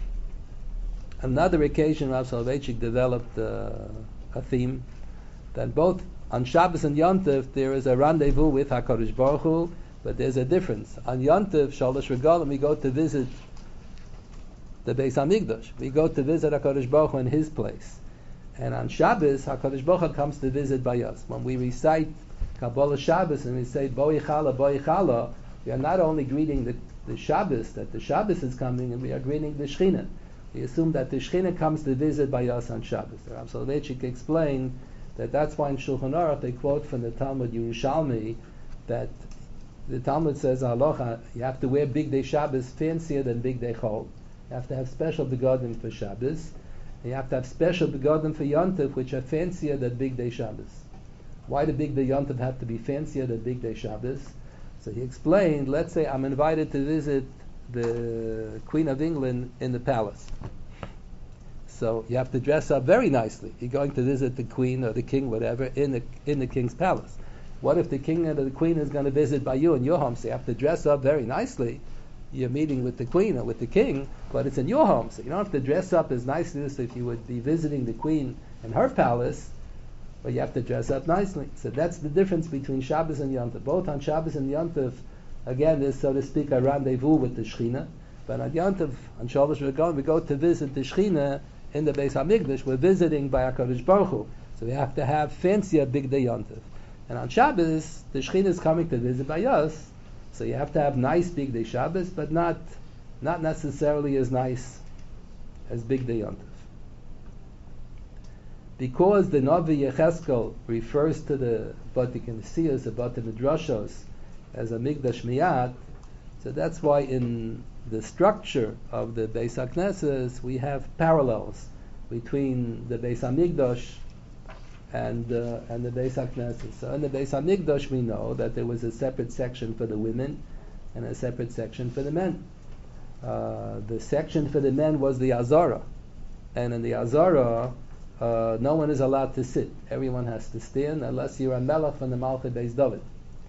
Another occasion, Rav Soloveitchik developed uh, a theme that both on Shabbos and Yom Tov there is a rendezvous with HaKadosh Baruch Hu, but there's a difference. On Yom Tov, Shalosh Regalim, we go to visit the Beis HaMikdash. We go to visit HaKadosh Baruch Hu in his place. And on Shabbos, HaKadosh Baruch Hu comes to visit by us. When we recite Kabbalah Shabbos and we say Boi Chala, Boi Chala, we are not only greeting the, the Shabbos, that the Shabbos is coming, and we are greeting the Shekhinah. We assume that the Shekhinah comes to visit by us on Shabbos. Rav Soloveitchik explained that that's why in Shulchan Aruch they quote from the Talmud Yerushalmi that the Talmud says, Halacha, you have to wear Big Day Shabbos fancier than Big Day Chol. You have to have special begodim for Shabbos. And you have to have special begodim for Yom Tov, which are fancier than Big Day Shabbos. Why do Big Day Yom Tov have to be fancier than Big Day Shabbos? So he explained, let's say I'm invited to visit the Queen of England in the palace. So you have to dress up very nicely. You're going to visit the Queen or the King, whatever, in the in the King's palace. What if the King or the Queen is going to visit by you in your home? So you have to dress up very nicely. You're meeting with the Queen or with the King, but it's in your home, so you don't have to dress up as nicely as if you would be visiting the Queen in her palace, but you have to dress up nicely. So that's the difference between Shabbos and Yom Tov. Both on Shabbos and Yom Tov, again, there's, so to speak, a rendezvous with the Shekhinah, but on Yom Tov, on Shabbos, we go, we go to visit the Shekhinah in the Beis HaMikdash. We're visiting by HaKadosh Baruch Hu, so we have to have fancier Big Day Yom Tov. And on Shabbos, the Shekhinah is coming to visit by us, so you have to have nice Big Day Shabbos, but not not necessarily as nice as Big Day Yom Tov. Because the Navi Yecheskel refers to the Bati Knesiyos, the Bati Midrashos, as a Migdash Miyat, so that's why in the structure of the Beis HaKnesses we have parallels between the Beis HaMikdash and uh, and the Beis HaKnesses. So in the Beis HaMikdash we know that there was a separate section for the women and a separate section for the men. Uh, the section for the men was the Azara, and in the Azara uh, no one is allowed to sit. Everyone has to stand unless you're a Melech from the Malchei Beis David.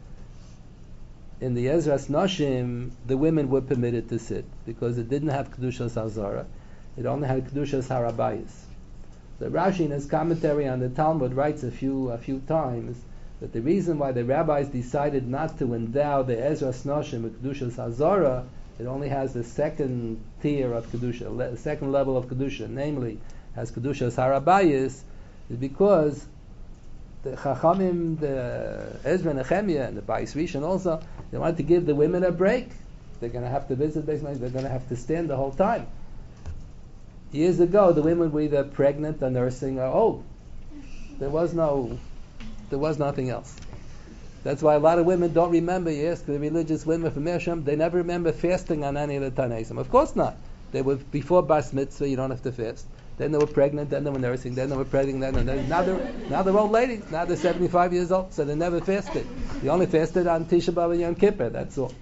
In the Ezras Nashim, the women were permitted to sit because it didn't have Kedushas Azara. It only had Kedushas Harabayis. So Rashi in his commentary on the Talmud writes a few a few times that the reason why the rabbis decided not to endow the Ezras Nashim with Kedushas Hazara, it only has the second tier of Kedusha, the second level of Kedusha, namely has Kedushas Harabayis, is because the Chachamim, the Ezra Nehemiah, and the Bais Rishon also, they wanted to give the women a break. They're going to have to visit Beis Hamikdash, they're going to have to stand the whole time. Years ago, the women were either pregnant or nursing or old. There was no, there was nothing else. That's why a lot of women don't remember. You ask the religious women from Mersham, they never remember fasting on any of the Tanaisim. Of course not. They were before Bas Mitzvah. You don't have to fast. Then they were pregnant. Then they were nursing. Then they were pregnant. Then, and then now they're now they're old ladies. Now they're seventy-five years old, so they never fasted. They only fasted on Tisha B'av and Yom Kippur. That's all.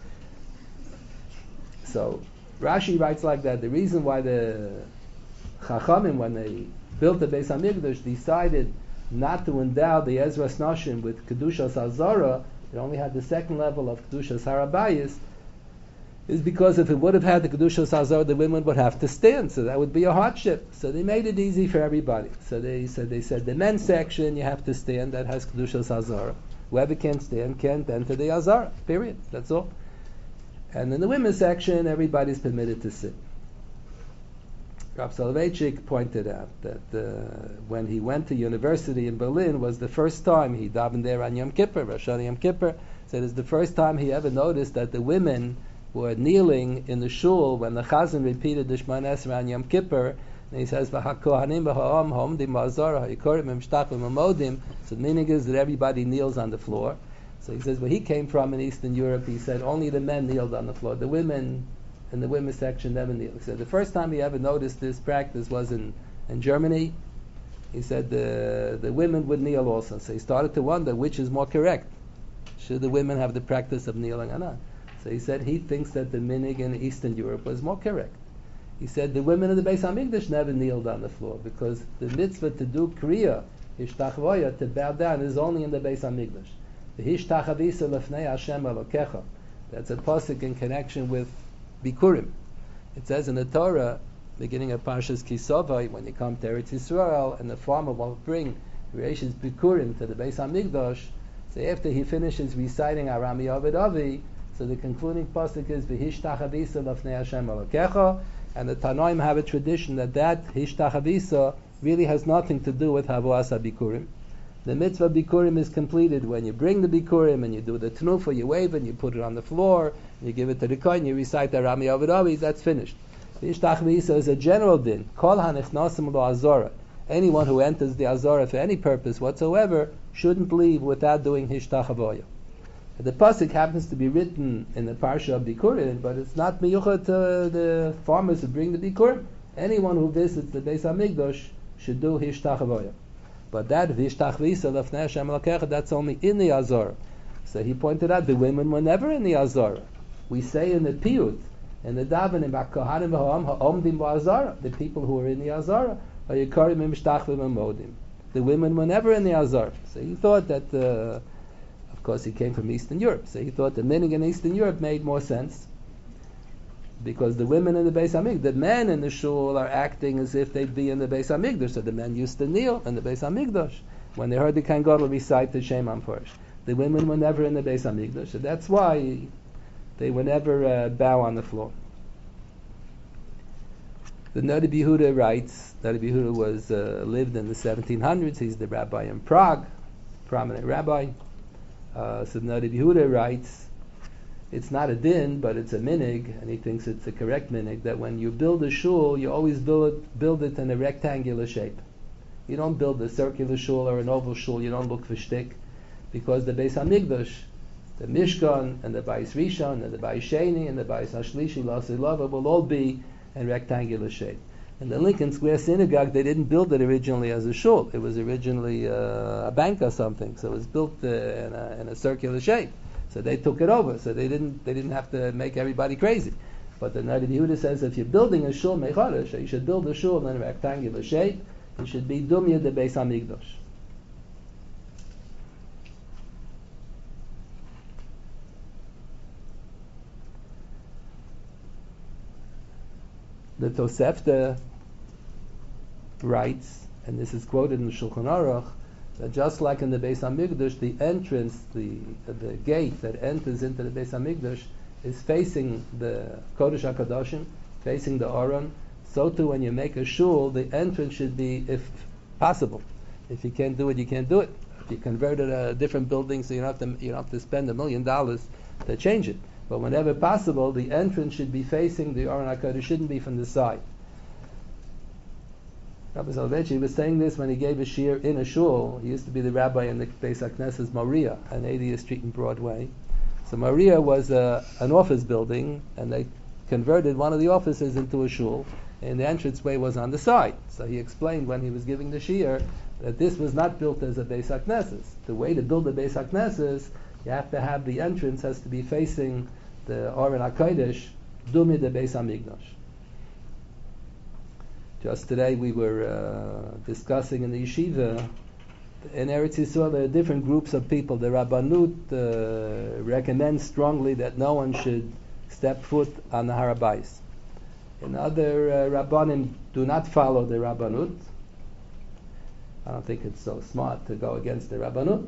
So Rashi writes like that. The reason why the Chachamim, when they built the Beis Hamikdash, decided not to endow the Ezras Nashim with Kedushas Hazara, it only had the second level of Kedushas Harabayis, is because if it would have had the Kedushas Hazor, the women would have to stand, so that would be a hardship. So they made it easy for everybody. So they said, they said the men's section, you have to stand, that has Kedushas Hazor. Whoever can't stand can't enter the Hazor, period. That's all. And in the women's section, everybody's permitted to sit. Rav Soloveitchik pointed out that uh, when he went to university in Berlin was the first time he davened there on Yom Kippur, Rosh Hashanah Yom Kippur. So it's the first time he ever noticed that the women were kneeling in the shul when the Chazan repeated the Shema Esrei on Yom Kippur. And he says, "V'hakohanim b'ha'am ha'omdim ba'azara ha'yikorim ha'mshtachim ha'modim." So the meaning is that everybody kneels on the floor. So he says, where he came from in Eastern Europe, he said only the men kneeled on the floor. The women in the women's section never kneeled. He said the first time he ever noticed this practice was in, in Germany. He said the the women would kneel also. So he started to wonder which is more correct. Should the women have the practice of kneeling or not? So he said he thinks that the minig in Eastern Europe was more correct. He said the women in the Beis HaMikdash never kneeled on the floor because the mitzvah to do kriya, hishtachvoya, to bow down, is only in the Beis HaMikdash. The hishtachavisa lefnei Hashem Elokecha. That's a pasuk in connection with Bikurim. It says in the Torah, beginning of Parshas Kisovai, when you come to Eretz Yisrael, and the farmer will bring Reishis Bikurim to the Beis HaMikdash, so after he finishes reciting Arami Ovid Avi, so the concluding pasuk is V'hishtachavisa lefnei Hashem Elokecha, and the Tanoim have a tradition that that hishtachavisa really has nothing to do with Havoas HaBikurim. The mitzvah Bikurim is completed when you bring the Bikurim and you do the Tnufa, you wave it, you put it on the floor, you give it to the Kohen, you recite the Rami Ovid Avi, that's finished. The hishtachavisa is a general din. Kol hanichnasim lo azora. Anyone who enters the Azora for any purpose whatsoever shouldn't leave without doing hishtachavoya. The pasuk happens to be written in the parsha of Bikurim, but it's not miyuchat to the farmers who bring the Bikurim. Anyone who visits the Beis HaMikdash should do hishtachavoya. But that hishtachvisa lefnei Hashem Elokecha, that's only in the Azora. So he pointed out the women were never in the Azora. We say in the Piyut, in the Davenim, Kohanim v'ha'am ha'omdim ba'Azora, the people who are in the Azora, ha'yikorim ha'mshtachvim ha'modim. The women were never in the Azora. So he thought that, uh, of course he came from Eastern Europe, so he thought the minig in Eastern Europe made more sense. Because the women in the Beis HaMikdash, the men in the shul are acting as if they'd be in the Beis HaMikdash. So the men used to kneel in the Beis HaMikdash when they heard the Kohen Gadol recite the Shem HaMeforesh. The women were never in the Beis HaMikdash, so that's why they would never uh, bow on the floor. The Noda B'Yehuda writes, Noda B'Yehuda was uh, lived in the seventeen hundreds. He's the rabbi in Prague, prominent rabbi. Uh, so Noda B'Yehuda writes, it's not a din, but it's a minig, and he thinks it's a correct minig, that when you build a shul, you always build it, build it in a rectangular shape. You don't build a circular shul or an oval shul, you don't look for shtick, because the Beis HaMikdash, the Mishkan, and the Bais Rishon, and the Bais Sheni, and the Bais Hashlishi, Lasei Lava, will all be in rectangular shape. In the Lincoln Square Synagogue, they didn't build it originally as a shul. It was originally uh, a bank or something, so it was built uh, in, a, in a circular shape. So they took it over, so they didn't they didn't have to make everybody crazy. But the Noda B'Yehuda says if you're building a shul mecharesh, you should build a shul in a rectangular shape. It should be dumya de Beis HaMikdash. The Tosefta writes, and this is quoted in the Shulchan Aruch, that just like in the Beis HaMikdash, the entrance, the the gate that enters into the Beis HaMikdash is facing the Kodesh HaKadoshim, facing the Aron. So too, when you make a shul, the entrance should be, if possible. If you can't do it, you can't do it. If you converted a different building, so you don't have to you don't have to spend a million dollars to change it. But whenever possible, the entrance should be facing the Aron HaKadosh, shouldn't be from the side. Rabbi Soloveitchik was saying this when he gave a shiur in a shul. He used to be the rabbi in the Beis HaKnesses Maria on eightieth Street and Broadway. So Maria was uh, an office building, and they converted one of the offices into a shul, and the entranceway was on the side. So he explained when he was giving the shiur that this was not built as a Beis HaKnesses. The way to build a Beis HaKnesses, you have to have the entrance has to be facing the Aron HaKodesh, Dumi the Beis HaMikdash. Just today we were uh, discussing in the yeshiva, in Eretz Yisrael there are different groups of people. The Rabbanut uh, recommends strongly that no one should step foot on the Har HaBayis. And other uh, Rabbanim do not follow the Rabbanut. I don't think it's so smart to go against the Rabbanut.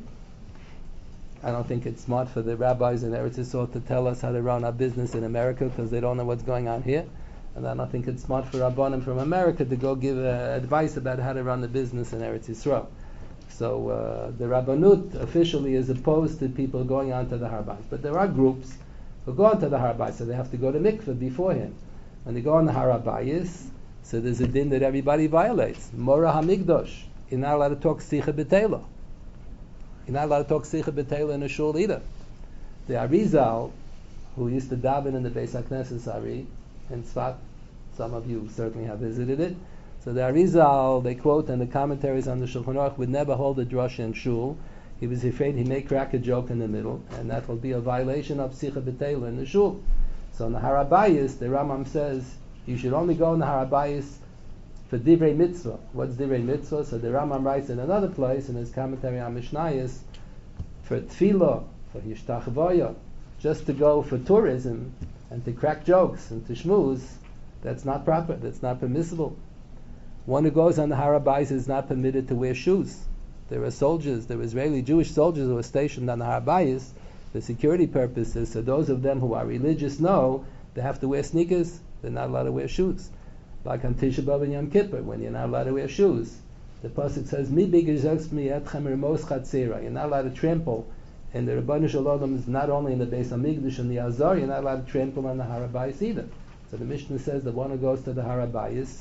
I don't think it's smart for the rabbis in Eretz Yisrael to tell us how to run our business in America because they don't know what's going on here. And I don't think it's smart for Rabbanim from America to go give uh, advice about how to run the business in Eretz Yisrael. So uh, the Rabbanut officially is opposed to people going onto the Har HaBayis. But there are groups who go onto the Har HaBayis, so they have to go to mikveh beforehand. When they go on the Har HaBayis, so there's a din that everybody violates. Morah HaMikdosh. You're not allowed to talk Sicha B'Teila. You're not allowed to talk Sicha B'Teila in a shul either. The Arizal, who used to daven in the Beis HaKnesses Ari in Tzfat, some of you certainly have visited it. So the Arizal, they quote in the commentaries on the Shulchan Aruch, would never hold a drasha in shul. He was afraid he may crack a joke in the middle, and that will be a violation of Sicha B'Teila in the shul. So in the Har HaBayis, the Rambam says you should only go in the Har HaBayis for Divrei Mitzvah. What's Divrei Mitzvah? So the Rambam writes in another place in his commentary on Mishnayos, for Tefillah, for Yishtachvaya, just to go for tourism and to crack jokes and to schmooze, that's not proper, that's not permissible. One who goes on the Har HaBayis is not permitted to wear shoes. There are soldiers, there were Israeli Jewish soldiers who were stationed on the Har HaBayis for security purposes, so those of them who are religious know they have to wear sneakers, they're not allowed to wear shoes. Like on Tisha B'Av and Yom Kippur, when you're not allowed to wear shoes. The pasuk says, "Mi b'gezos mi etchem remos chatzera." You're not allowed to trample, and the Rebbeinu Shalom is not only in the Beis Hamikdash and the Azar. You're not allowed to trample on the Har HaBayis either. So the Mishnah says the one who goes to the Har HaBayis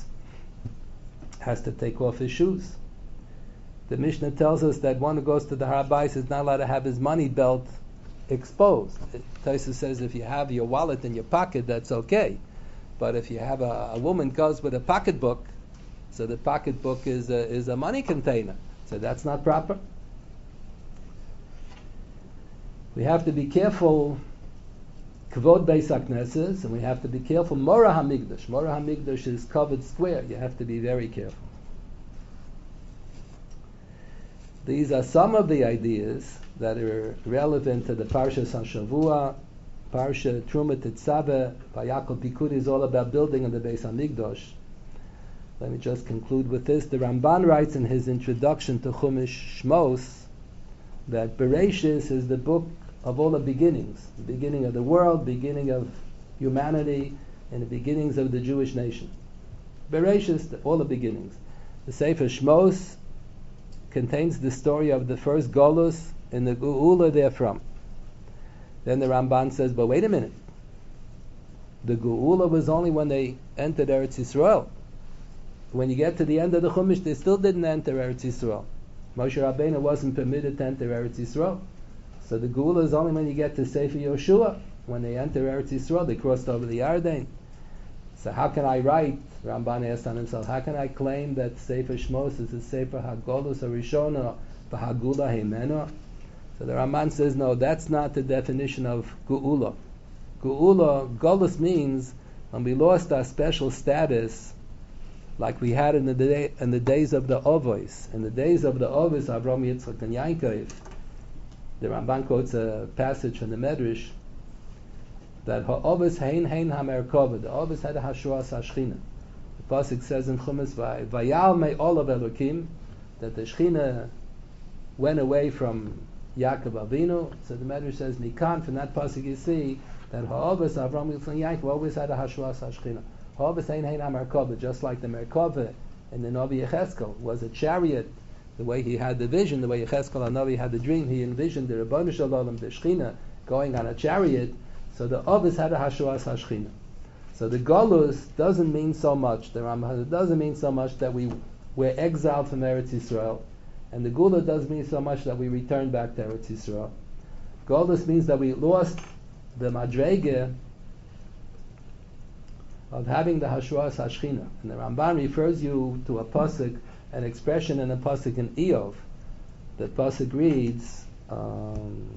has to take off his shoes. The Mishnah tells us that one who goes to the Har HaBayis is not allowed to have his money belt exposed. Taisa says if you have your wallet in your pocket, that's okay. But if you have a, a woman goes with a pocketbook, so the pocketbook is a, is a money container, so that's not proper. We have to be careful, Kavod Beis HaKnesses, and we have to be careful, Morah HaMikdash. Morah HaMikdash is covered square. You have to be very careful. These are some of the ideas that are relevant to the Parshas HaShavua. Parsha Truma Tetzaveh by Yaakov Pikudi is all about building in the Beis Hamikdash. Let me just conclude with this. The Ramban writes in his introduction to Chumash Shmos that Bereshis is the book of all the beginnings, the beginning of the world, beginning of humanity, and the beginnings of the Jewish nation. Bereshis, all the beginnings. The Sefer Shmos contains the story of the first Golus and the Geula therefrom. Then the Ramban says, but wait a minute. The Geula was only when they entered Eretz Yisrael. When you get to the end of the Chumash, they still didn't enter Eretz Yisrael. Moshe Rabbeinu wasn't permitted to enter Eretz Yisrael. So the Geula is only when you get to Sefer Yoshua. When they enter Eretz Yisrael, they crossed over the Yarden. So how can I write, Ramban asked on himself, how can I claim that Sefer Shmos is a Sefer HaGolus HaRishona V'Hagula Heimena? So the Ramban says, no, that's not the definition of Geula. Geula, Golus means when we lost our special status, like we had in the day, in the days of the Ovois. In the days of the Ovois, Avram, Yitzchak, and Yaakov, the Ramban quotes a passage from the Medrash that Ha'ovis hein hein ha'merkova. The Ovois had a Hashuas HaShchina. The pasuk says in Chumash, Vayal me olav Elokim, that the Shechina went away from Yaakov Avinu. So the Medrash says, Nikan, from that pasuk you see that Ha'ovis, Avram, Yitzchak, and Yaakov always had a Hashuas HaShchina. Ha'ovis hein hein ha'merkova, just like the Merkova in the Novi Yecheskel was a chariot. The way he had the vision, the way Yecheskel HaNavi had the dream, he envisioned the Rebbeinu Shalom, the Shechina, going on a chariot. So the Ovis had a Hashuas HaShechina. So the Golus doesn't mean so much. The Ramban doesn't mean so much that we were exiled from Eretz Yisrael, and the Gula doesn't mean so much that we returned back to Eretz Yisrael. Golus means that we lost the Madrege of having the Hashuas HaShechina. And the Ramban refers you to a pasuk, an expression in a pasuk in Eov. The pasuk reads, um,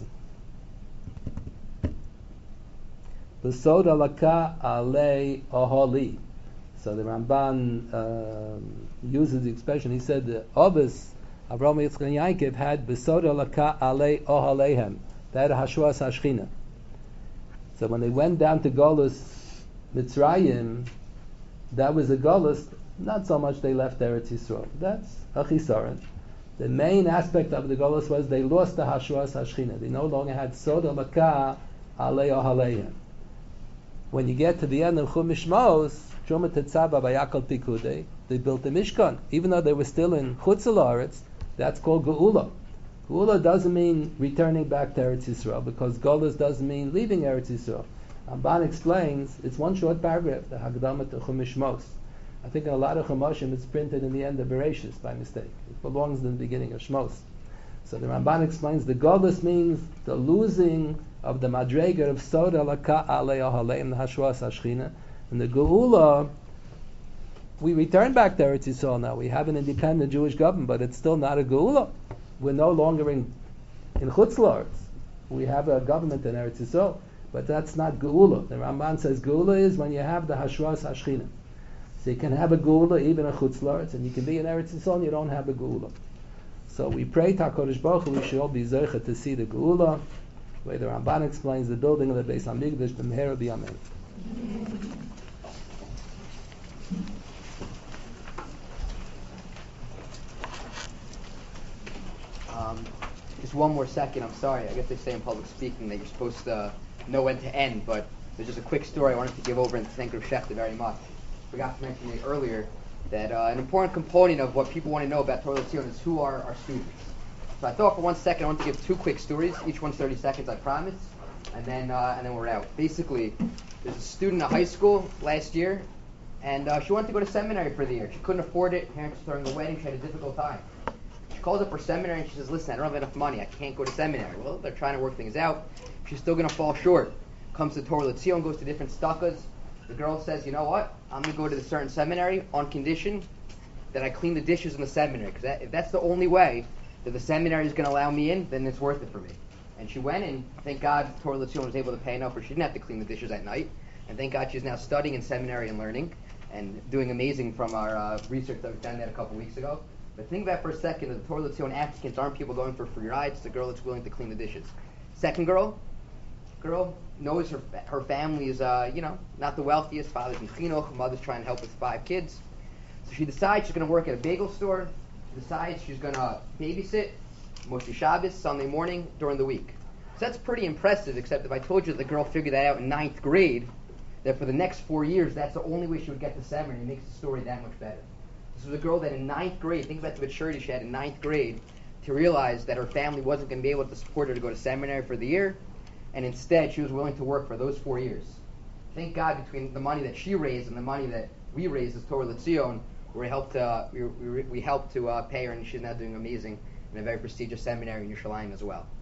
B'sod alaka alei oholi. So the Ramban um, uses the expression. He said the Ovis, Avraham, Yitzchak, and Yaakov had B'sod alaka alei oholeihem. They had a Hashuas HaShechina. So when they went down to Golus Mitzrayim, that was a Golus, not so much they left Eretz Yisrael. That's a chisaron. The main aspect of the Golus was they lost the Hashras Hashchina. They no longer had Sod Alakah Aleah Haleihem. When you get to the end of Chumash Shmos, Truma Tetzava Vayakal Pikudei, they built the Mishkan. Even though they were still in Chutz La'aretz, that's called Geula. Geula doesn't mean returning back to Eretz Yisrael, because Golus doesn't mean leaving Eretz Yisrael. Ramban explains, it's one short paragraph, the Hagdama to Chumash Shmos. I think in a lot of Chumashim it's printed in the end of Bereshis by mistake. It belongs in the beginning of Shmos. So the Ramban explains the Golus means the losing of the Madreger of Sod Alakah Aleah Haleihem, the Hashras Hashchina. And the Geula, we return back to Eretz Yisrael now. We have an independent Jewish government, but it's still not a Geula. We're no longer in in Chutz La'aretz. We have a government in Eretz Yisrael, but that's not Geula. The Ramban says Geula is when you have the Hashras Hashchina. So you can have a Geula even in Chutz La'aretz, and you can be in Eretz Yisrael and you don't have a Geula. So we pray to HaKadosh Baruch Hu, we should all be zeicha to see the Geula. The way the Ramban explains the building of the Beis HaMikdash, b'mehera b'yamein. Um, just one more second, I'm sorry. I guess they say in public speaking that you're supposed to know when to end, but there's just a quick story I wanted to give over and thank Rav Shechter very much. Forgot to mention it earlier that uh, an important component of what people want to know about Torah Tzion is who are our students. So I thought for one second I want to give two quick stories. Each one's thirty seconds, I promise, and then uh, and then we're out. Basically, there's a student at high school last year, and uh, she wanted to go to seminary for the year. She couldn't afford it. Parents were throwing the wedding. She had a difficult time. She calls up her seminary and she says, "Listen, I don't have enough money. I can't go to seminary." Well, they're trying to work things out. She's still going to fall short. Comes to Torah Tzion, goes to different stuckas. The girl says, "You know what? I'm going to go to the certain seminary on condition that I clean the dishes in the seminary. Because that, if that's the only way that the seminary is going to allow me in, then it's worth it for me." And she went, and thank God Torah Tzion was able to pay enough where she didn't have to clean the dishes at night. And thank God she's now studying in seminary and learning and doing amazing from our uh, research that we've done that a couple weeks ago. But think about for a second that the Torah Tzion applicants aren't people going for free rides. It's the girl that's willing to clean the dishes. Second girl, girl knows her her family is, uh, you know, not the wealthiest. Father's in chinuch, mother's trying to help with five kids. So she decides she's going to work at a bagel store. She decides she's going to babysit Moshe Shabbos Sunday morning during the week. So that's pretty impressive, except if I told you that the girl figured that out in ninth grade, that for the next four years, that's the only way she would get to seminary, it makes the story that much better. This was a girl that in ninth grade, think about the maturity she had in ninth grade, to realize that her family wasn't going to be able to support her to go to seminary for the year, and instead she was willing to work for those four years. Thank God between the money that she raised and the money that we raised as Torah L'Tzion, we helped uh, we, we, we helped to uh, pay her, and she's now doing amazing in a very prestigious seminary in Yerushalayim as well.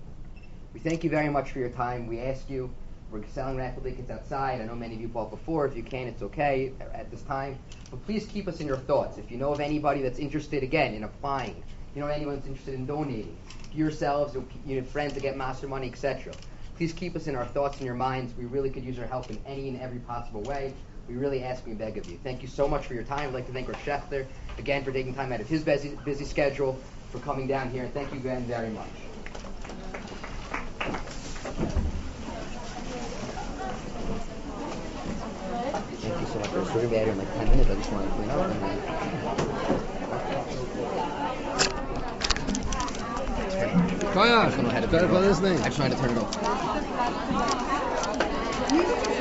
We thank you very much for your time. We ask you, we're selling raffle tickets outside. I know many of you bought before. If you can, it's okay at this time. But please keep us in your thoughts. If you know of anybody that's interested, again, in applying, you know anyone that's interested in donating, yourselves, you have friends that get master money, et cetera. Please keep us in our thoughts and your minds. We really could use your help in any and every possible way. We really ask and beg of you. Thank you so much for your time. I'd like to thank Rav Shechter, again, for taking time out of his busy, busy schedule, for coming down here. And thank you again very much. Thank you so much. We're going to be out here in like ten minutes. I just want to clean up. And then... Kaya, I just don't know how to turn turn it it off. off. I just wanted to turn it off.